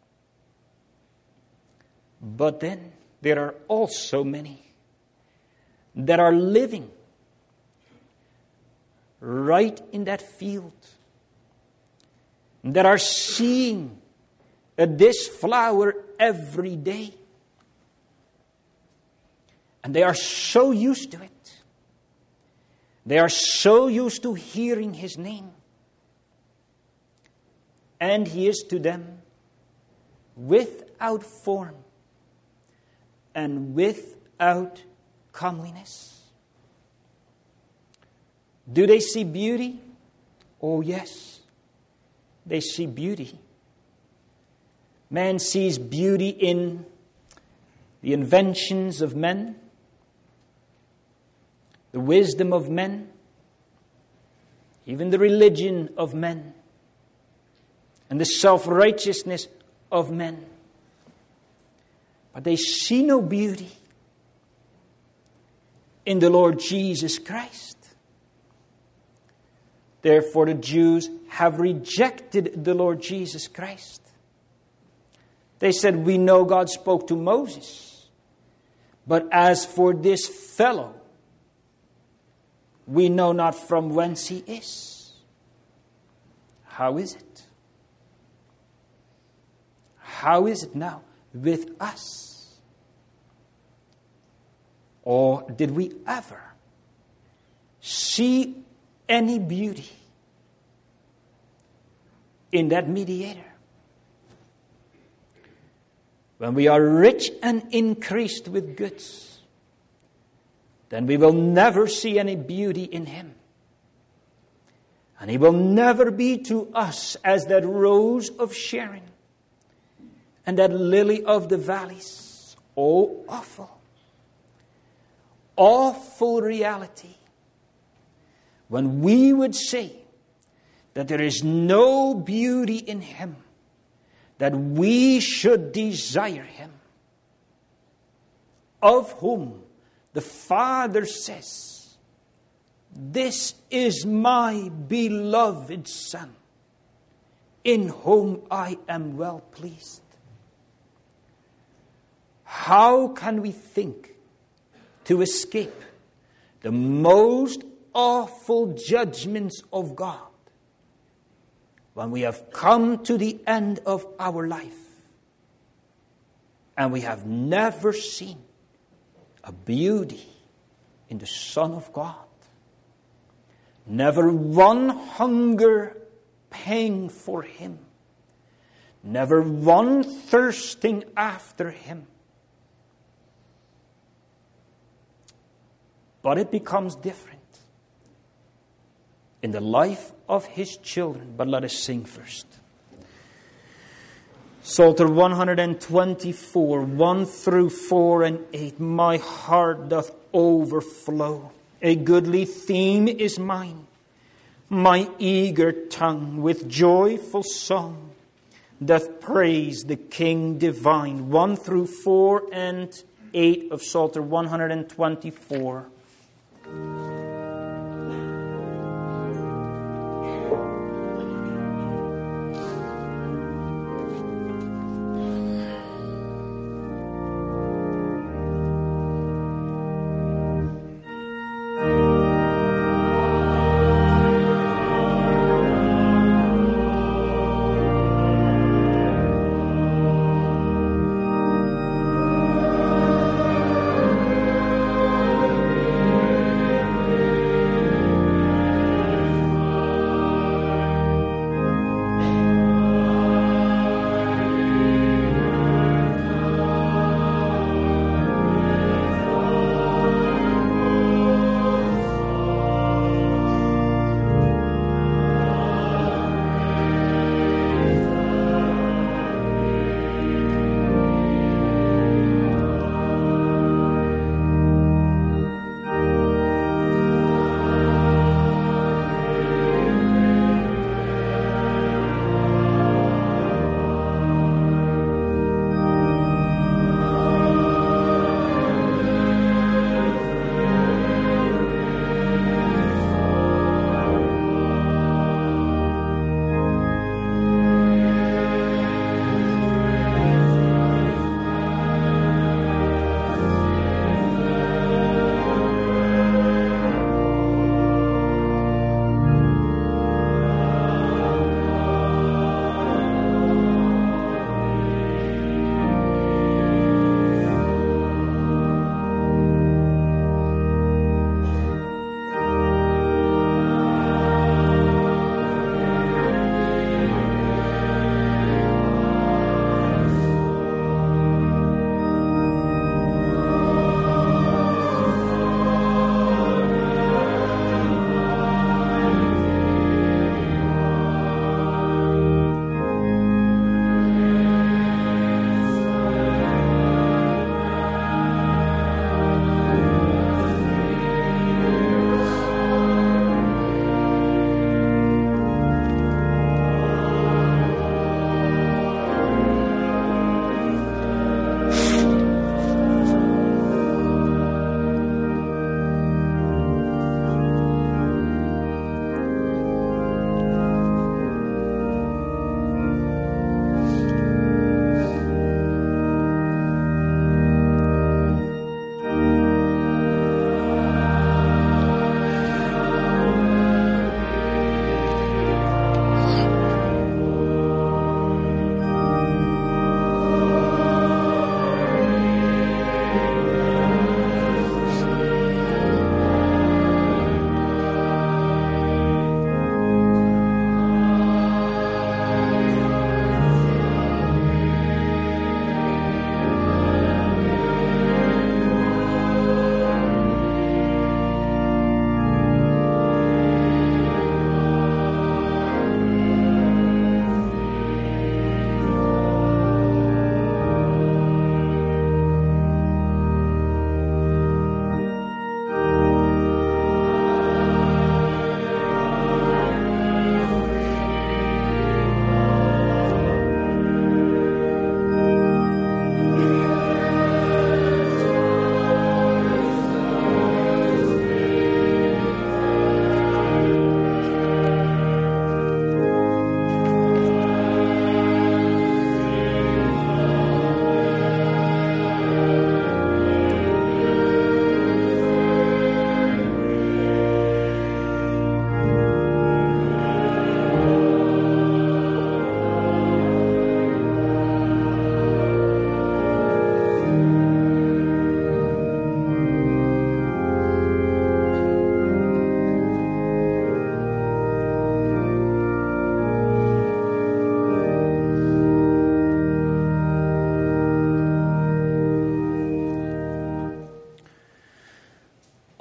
there are also many that are living right in that field, that are seeing this flower every day. And they are so used to it. They are so used to hearing His name. And He is to them without form and without comeliness. Do they see beauty? Oh, yes. They see beauty. Man sees beauty in the inventions of men, the wisdom of men, even the religion of men, and the self-righteousness of men. But they see no beauty in the Lord Jesus Christ. Therefore, the Jews have rejected the Lord Jesus Christ. They said, we know God spoke to Moses, but as for this fellow, we know not from whence he is. How is it? How is it now with us? Or did we ever see any beauty in that mediator? When we are rich and increased with goods, then we will never see any beauty in him. And he will never be to us as that rose of Sharon and that lily of the valleys. Oh, awful, awful reality. When we would say that there is no beauty in him, that we should desire him, of whom the Father says, this is my beloved Son, in whom I am well pleased. How can we think to escape the most awful judgments of God when we have come to the end of our life and we have never seen a beauty in the Son of God? Never one hunger pang for him. Never one thirsting after him. But it becomes different in the life of his children. But let us sing first. Psalter 124, 1 through 4 and 8. My heart doth overflow. A goodly theme is mine. My eager tongue with joyful song doth praise the King divine. 1 through 4 and 8 of Psalter 124.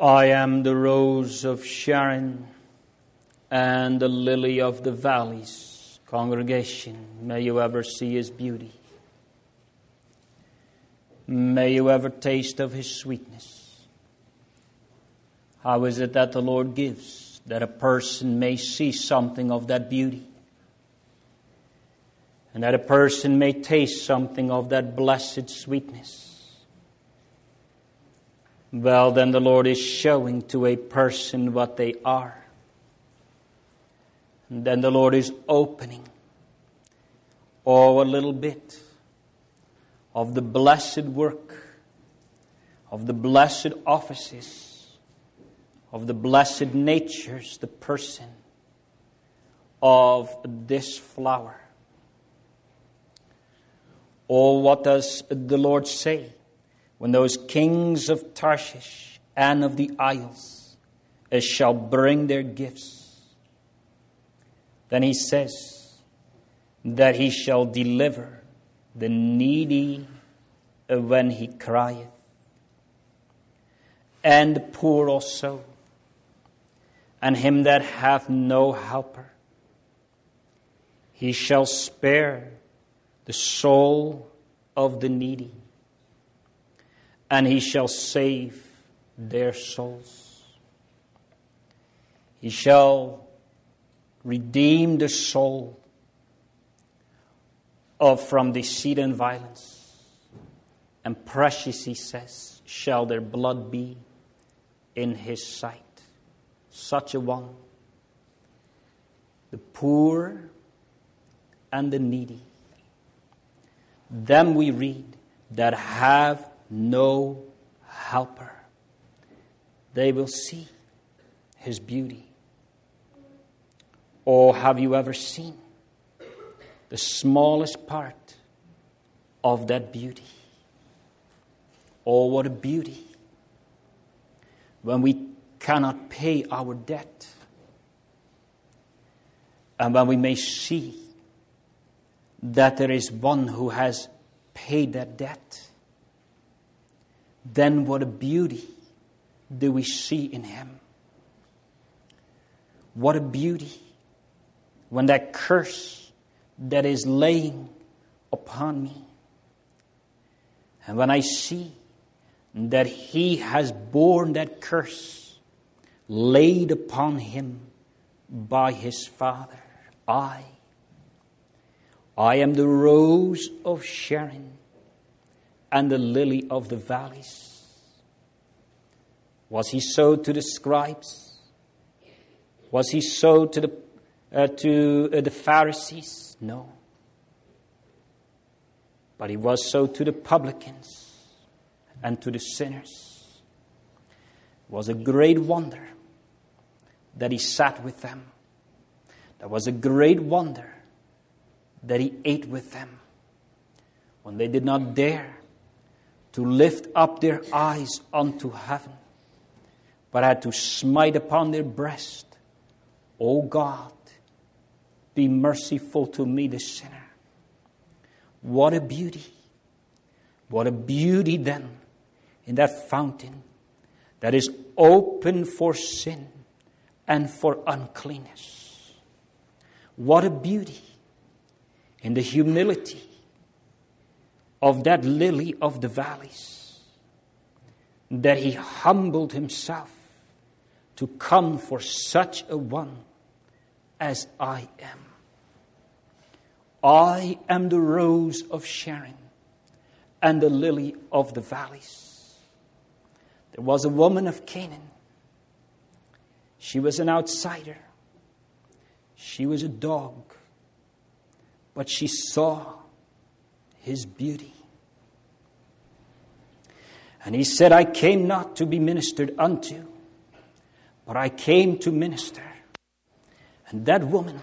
I am the rose of Sharon and the lily of the valleys. Congregation, may you ever see His beauty. May you ever taste of His sweetness. How is it that the Lord gives, that a person may see something of that beauty, and that a person may taste something of that blessed sweetness? Well, then the Lord is showing to a person what they are. And then the Lord is opening, a little bit of the blessed work, of the blessed offices, of the blessed natures, the person of this flower. What does the Lord say? When those kings of Tarshish and of the isles shall bring their gifts, then He says that He shall deliver the needy when he crieth, and the poor also, and him that hath no helper. He shall spare the soul of the needy, and He shall save their souls. He shall redeem the soul from deceit and violence. And precious, He says, shall their blood be in His sight. Such a one, the poor and the needy, them we read that have no helper. They will see His beauty. Or have you ever seen the smallest part of that beauty? Oh, what a beauty when we cannot pay our debt, and when we may see that there is one who has paid that debt. Then what a beauty do we see in Him. What a beauty when that curse that is laying upon me, and when I see that He has borne that curse laid upon Him by His Father. I am the rose of Sharon and the lily of the valleys. Was He so to the scribes? Was He so to the Pharisees? No. But He was so to the publicans and to the sinners. It was a great wonder that He sat with them. That was a great wonder that He ate with them when they did not dare to lift up their eyes unto heaven, but had to smite upon their breast, O God, be merciful to me, the sinner. What a beauty. What a beauty then in that fountain that is open for sin and for uncleanness. What a beauty in the humility of that lily of the valleys, that He humbled Himself to come for such a one as I am. I am the rose of Sharon and the lily of the valleys. There was a woman of Canaan. She was an outsider. She was a dog. But she saw His beauty. And He said, I came not to be ministered unto, but I came to minister. And that woman,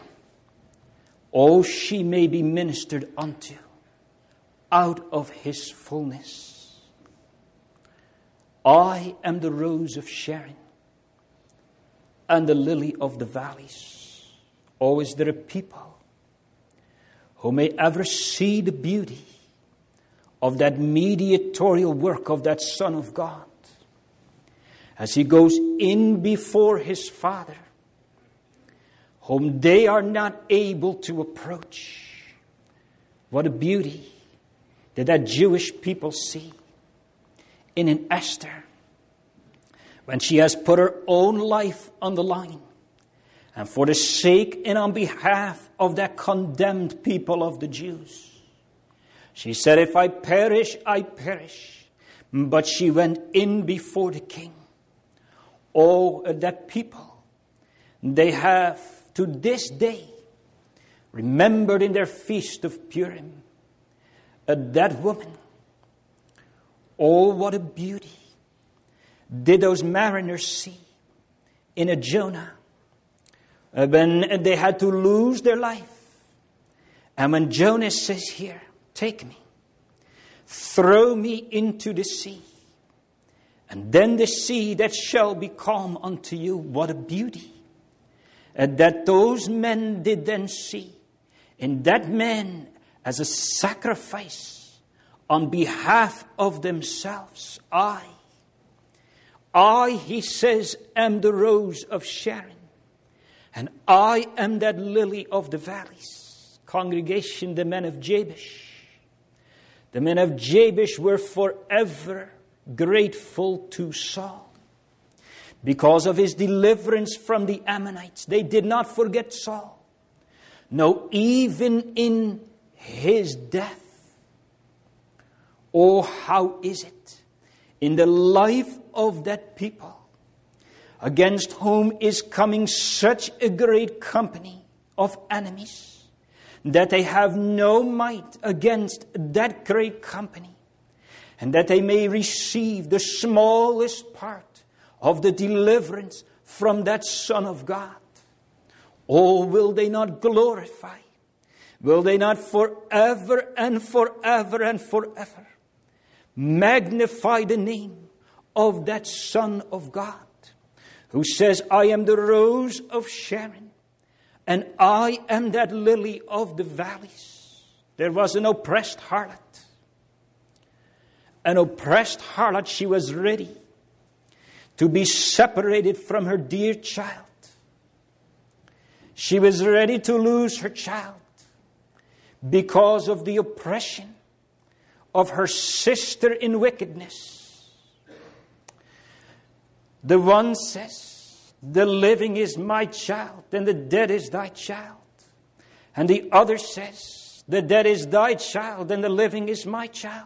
she may be ministered unto out of His fullness. I am the rose of Sharon and the lily of the valleys. Is there a people who may ever see the beauty of that mediatorial work of that Son of God, as he goes in before his Father, whom they are not able to approach. What a beauty did that Jewish people see in an Esther, when she has put her own life on the line, and for the sake and on behalf of that condemned people of the Jews. She said, if I perish, I perish. But she went in before the king. Oh, that people, they have to this day remembered in their feast of Purim, that woman. Oh, what a beauty did those mariners see in a Jonah, when they had to lose their life. And when Jonah says here, take me, throw me into the sea, and then the sea that shall be calm unto you. What a beauty that those men did then see in that man as a sacrifice on behalf of themselves. I, he says, am the rose of Sharon, and I am that lily of the valleys. Congregation, the men of Jabesh. The men of Jabesh were forever grateful to Saul because of his deliverance from the Ammonites. They did not forget Saul. No, even in his death. Oh, how is it in the life of that people against whom is coming such a great company of enemies, that they have no might against that great company, and that they may receive the smallest part of the deliverance from that Son of God? Oh, will they not glorify? Will they not forever and forever and forever magnify the name of that Son of God, who says, I am the rose of Sharon, and I am that lily of the valleys. There was an oppressed harlot. An oppressed harlot, she was ready to be separated from her dear child. She was ready to lose her child because of the oppression of her sister in wickedness. The one says, the living is my child, and the dead is thy child. And the other says, the dead is thy child, and the living is my child.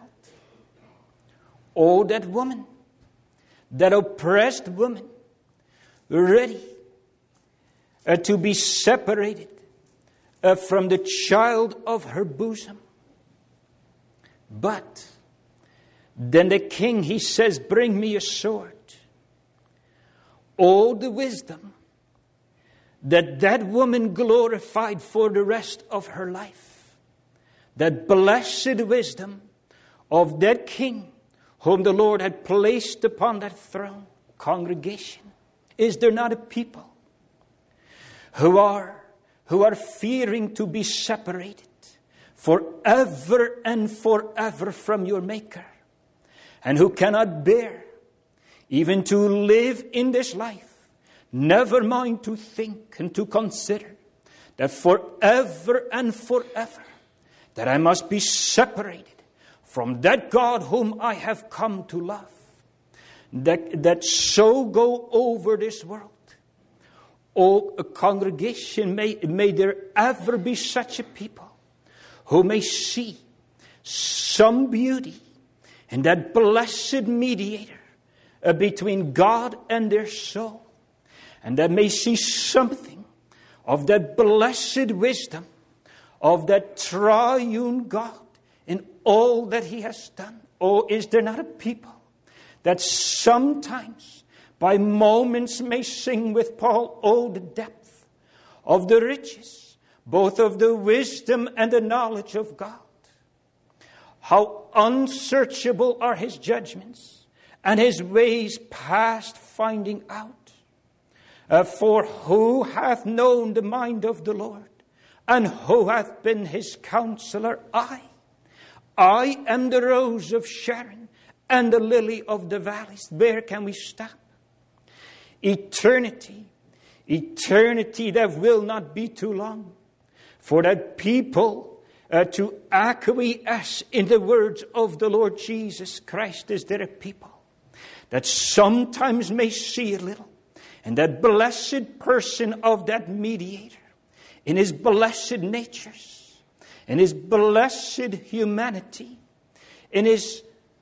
Oh, that woman, that oppressed woman, ready to be separated from the child of her bosom. But then the king, he says, bring me a sword. Oh, the wisdom that woman glorified for the rest of her life. That blessed wisdom of that king whom the Lord had placed upon that throne. Congregation, is there not a people who are fearing to be separated forever and forever from your Maker, and who cannot bear even to live in this life, never mind to think and to consider that forever and forever that I must be separated from that God whom I have come to love, that so go over this world. Oh, a congregation, may there ever be such a people who may see some beauty in that blessed mediator between God and their soul, and that may see something of that blessed wisdom of that triune God in all that He has done. Oh, is there not a people that sometimes by moments may sing with Paul, oh, the depth of the riches, both of the wisdom and the knowledge of God. How unsearchable are His judgments, and His ways past finding out. For who hath known the mind of the Lord, and who hath been His counselor? I am the rose of Sharon, and the lily of the valleys. Where can we stop? eternity. Eternity that will not be too long. For that people to acquiesce in the words of the Lord Jesus Christ as their people. That sometimes may see a little. And that blessed person of that mediator, in his blessed natures, in his blessed humanity, in his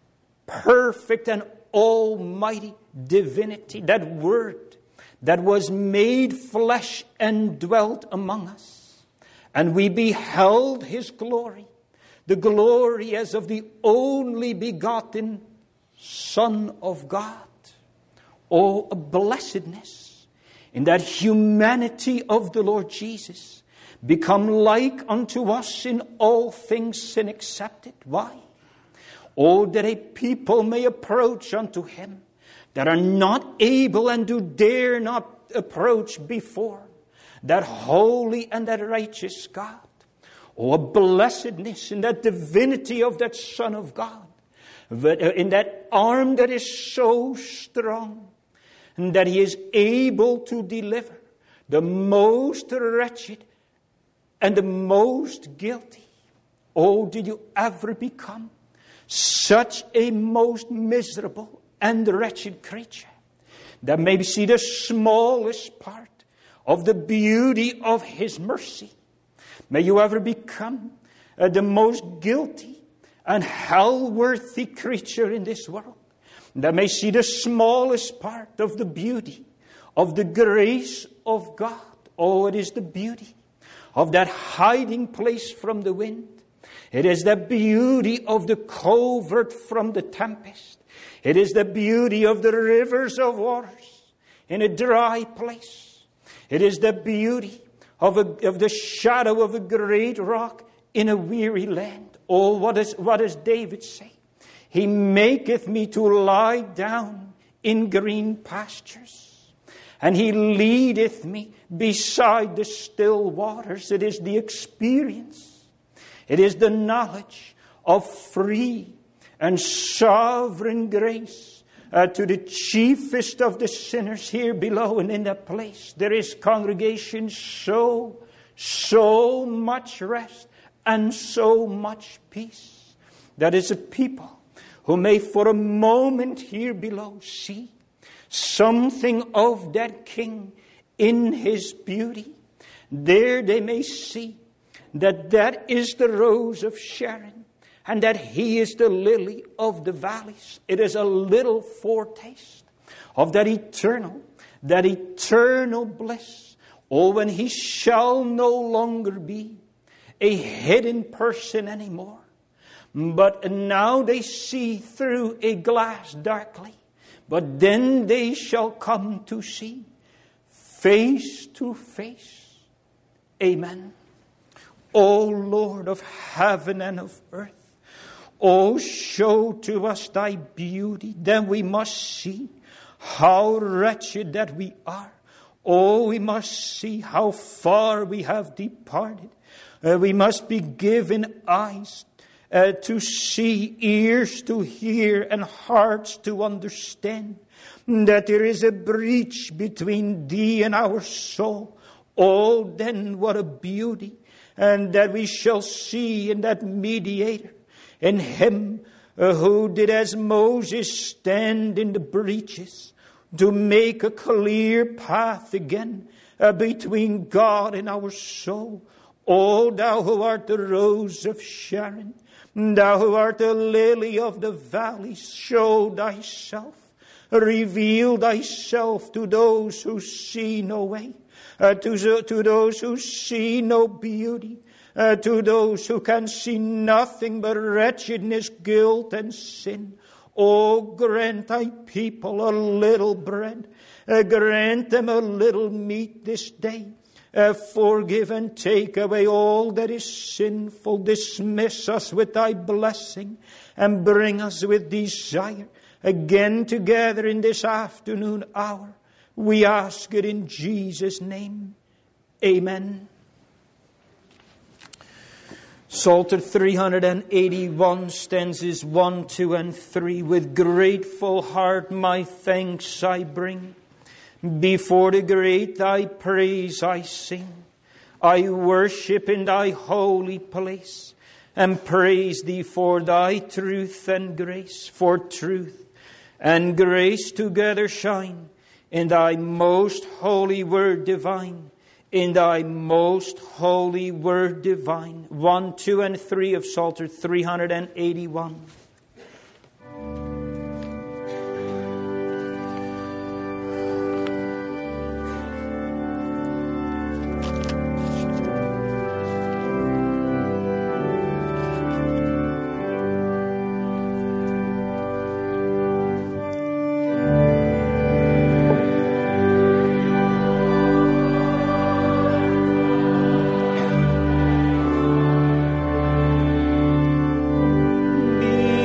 perfect and almighty divinity, that word that was made flesh and dwelt among us. And we beheld his glory, the glory as of the only begotten Son of God. Oh, a blessedness in that humanity of the Lord Jesus become like unto us in all things sin accepted. Why? Oh, that a people may approach unto him that are not able and do dare not approach before that holy and that righteous God. Oh, a blessedness in that divinity of that Son of God, in that arm that is so strong, and that he is able to deliver the most wretched and the most guilty. Oh, did you ever become such a most miserable and wretched creature that maybe see the smallest part of the beauty of his mercy? May you ever become the most guilty and hell-worthy creature in this world that may see the smallest part of the beauty of the grace of God. Oh, it is the beauty of that hiding place from the wind. It is the beauty of the covert from the tempest. It is the beauty of the rivers of waters in a dry place. It is the beauty of the shadow of a great rock in a weary land. Oh, what does David say? He maketh me to lie down in green pastures, and he leadeth me beside the still waters. It is the experience. It is the knowledge of free and sovereign grace to the chiefest of the sinners here below and in that place. There is, congregation, so much rest and so much peace. That is a people who may for a moment here below see something of that King in his beauty. There they may see that is the rose of Sharon, and that he is the lily of the valleys. It is a little foretaste of that eternal bliss. Oh, when he shall no longer be a hidden person anymore, but now they see through a glass darkly, but then they shall come to see face to face. Amen. O Lord of heaven and of earth, oh, show to us thy beauty, then we must see how wretched that we are. Oh, we must see how far we have departed. We must be given eyes to see, ears to hear, and hearts to understand that there is a breach between thee and our soul. Oh, then what a beauty, and that we shall see in that mediator, in him who did as Moses stand in the breaches to make a clear path again between God and our soul. Oh, thou who art the rose of Sharon, thou who art the lily of the valleys, show thyself, reveal thyself to those who see no way, to those who see no beauty, to those who can see nothing but wretchedness, guilt, and sin. Oh, grant thy people a little bread, grant them a little meat this day. Forgive and take away all that is sinful. Dismiss us with thy blessing and bring us with desire again together in this afternoon hour. We ask it in Jesus' name. Amen. Psalter 381, stanzas 1, 2, and 3. With grateful heart my thanks I bring. Before the great thy praise I sing. I worship in thy holy place, and praise thee for thy truth and grace. For truth and grace together shine in thy most holy word divine. In thy most holy word divine. 1, 2, and 3 of Psalter 381. Be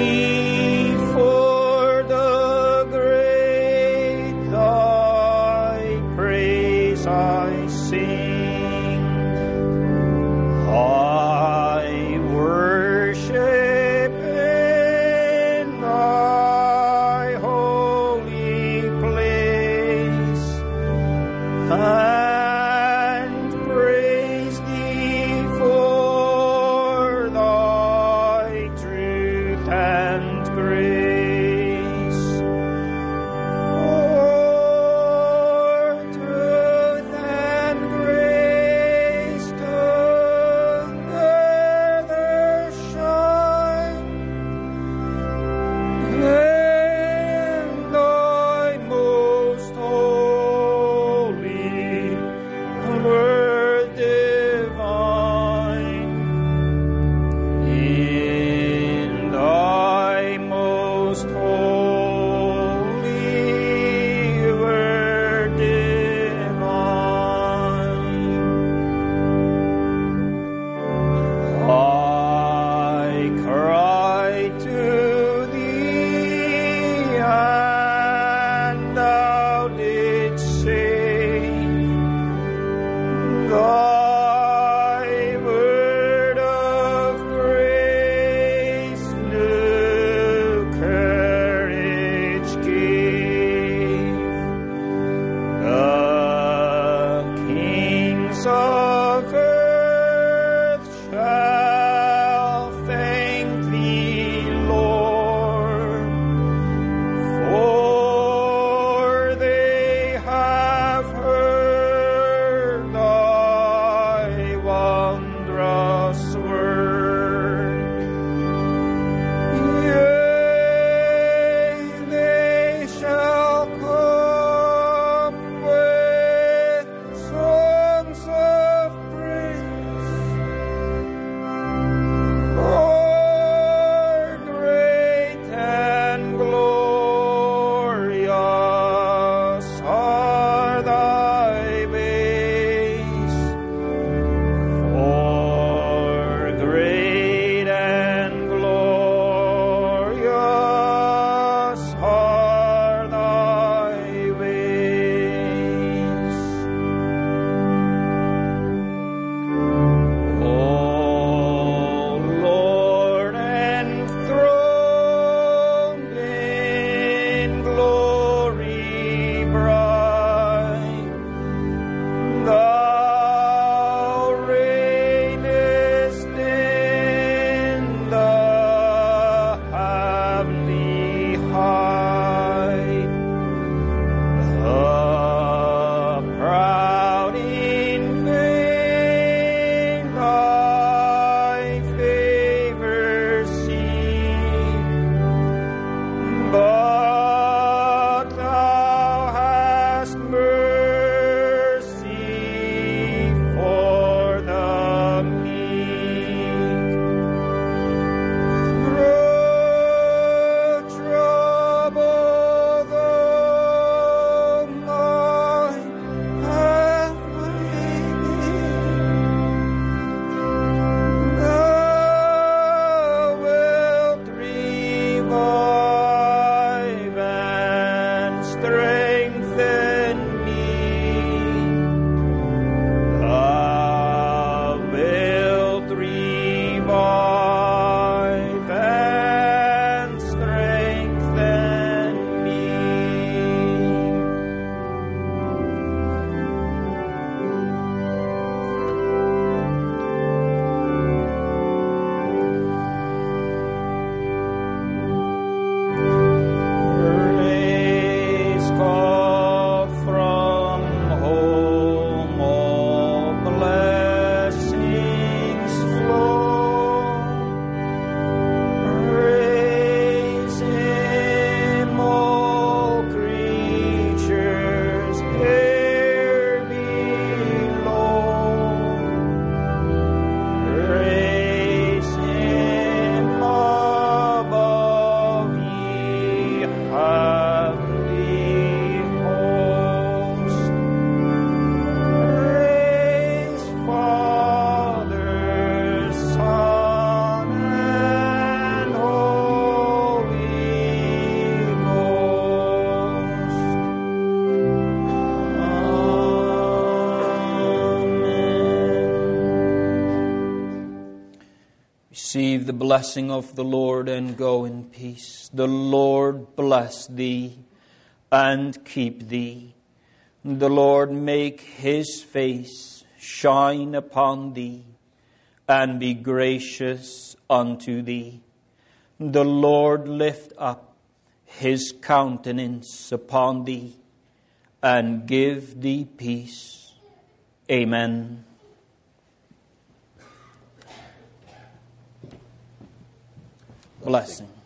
the blessing of the Lord and go in peace. The Lord bless thee and keep thee. The Lord make his face shine upon thee and be gracious unto thee. The Lord lift up his countenance upon thee and give thee peace. Amen. Blessing.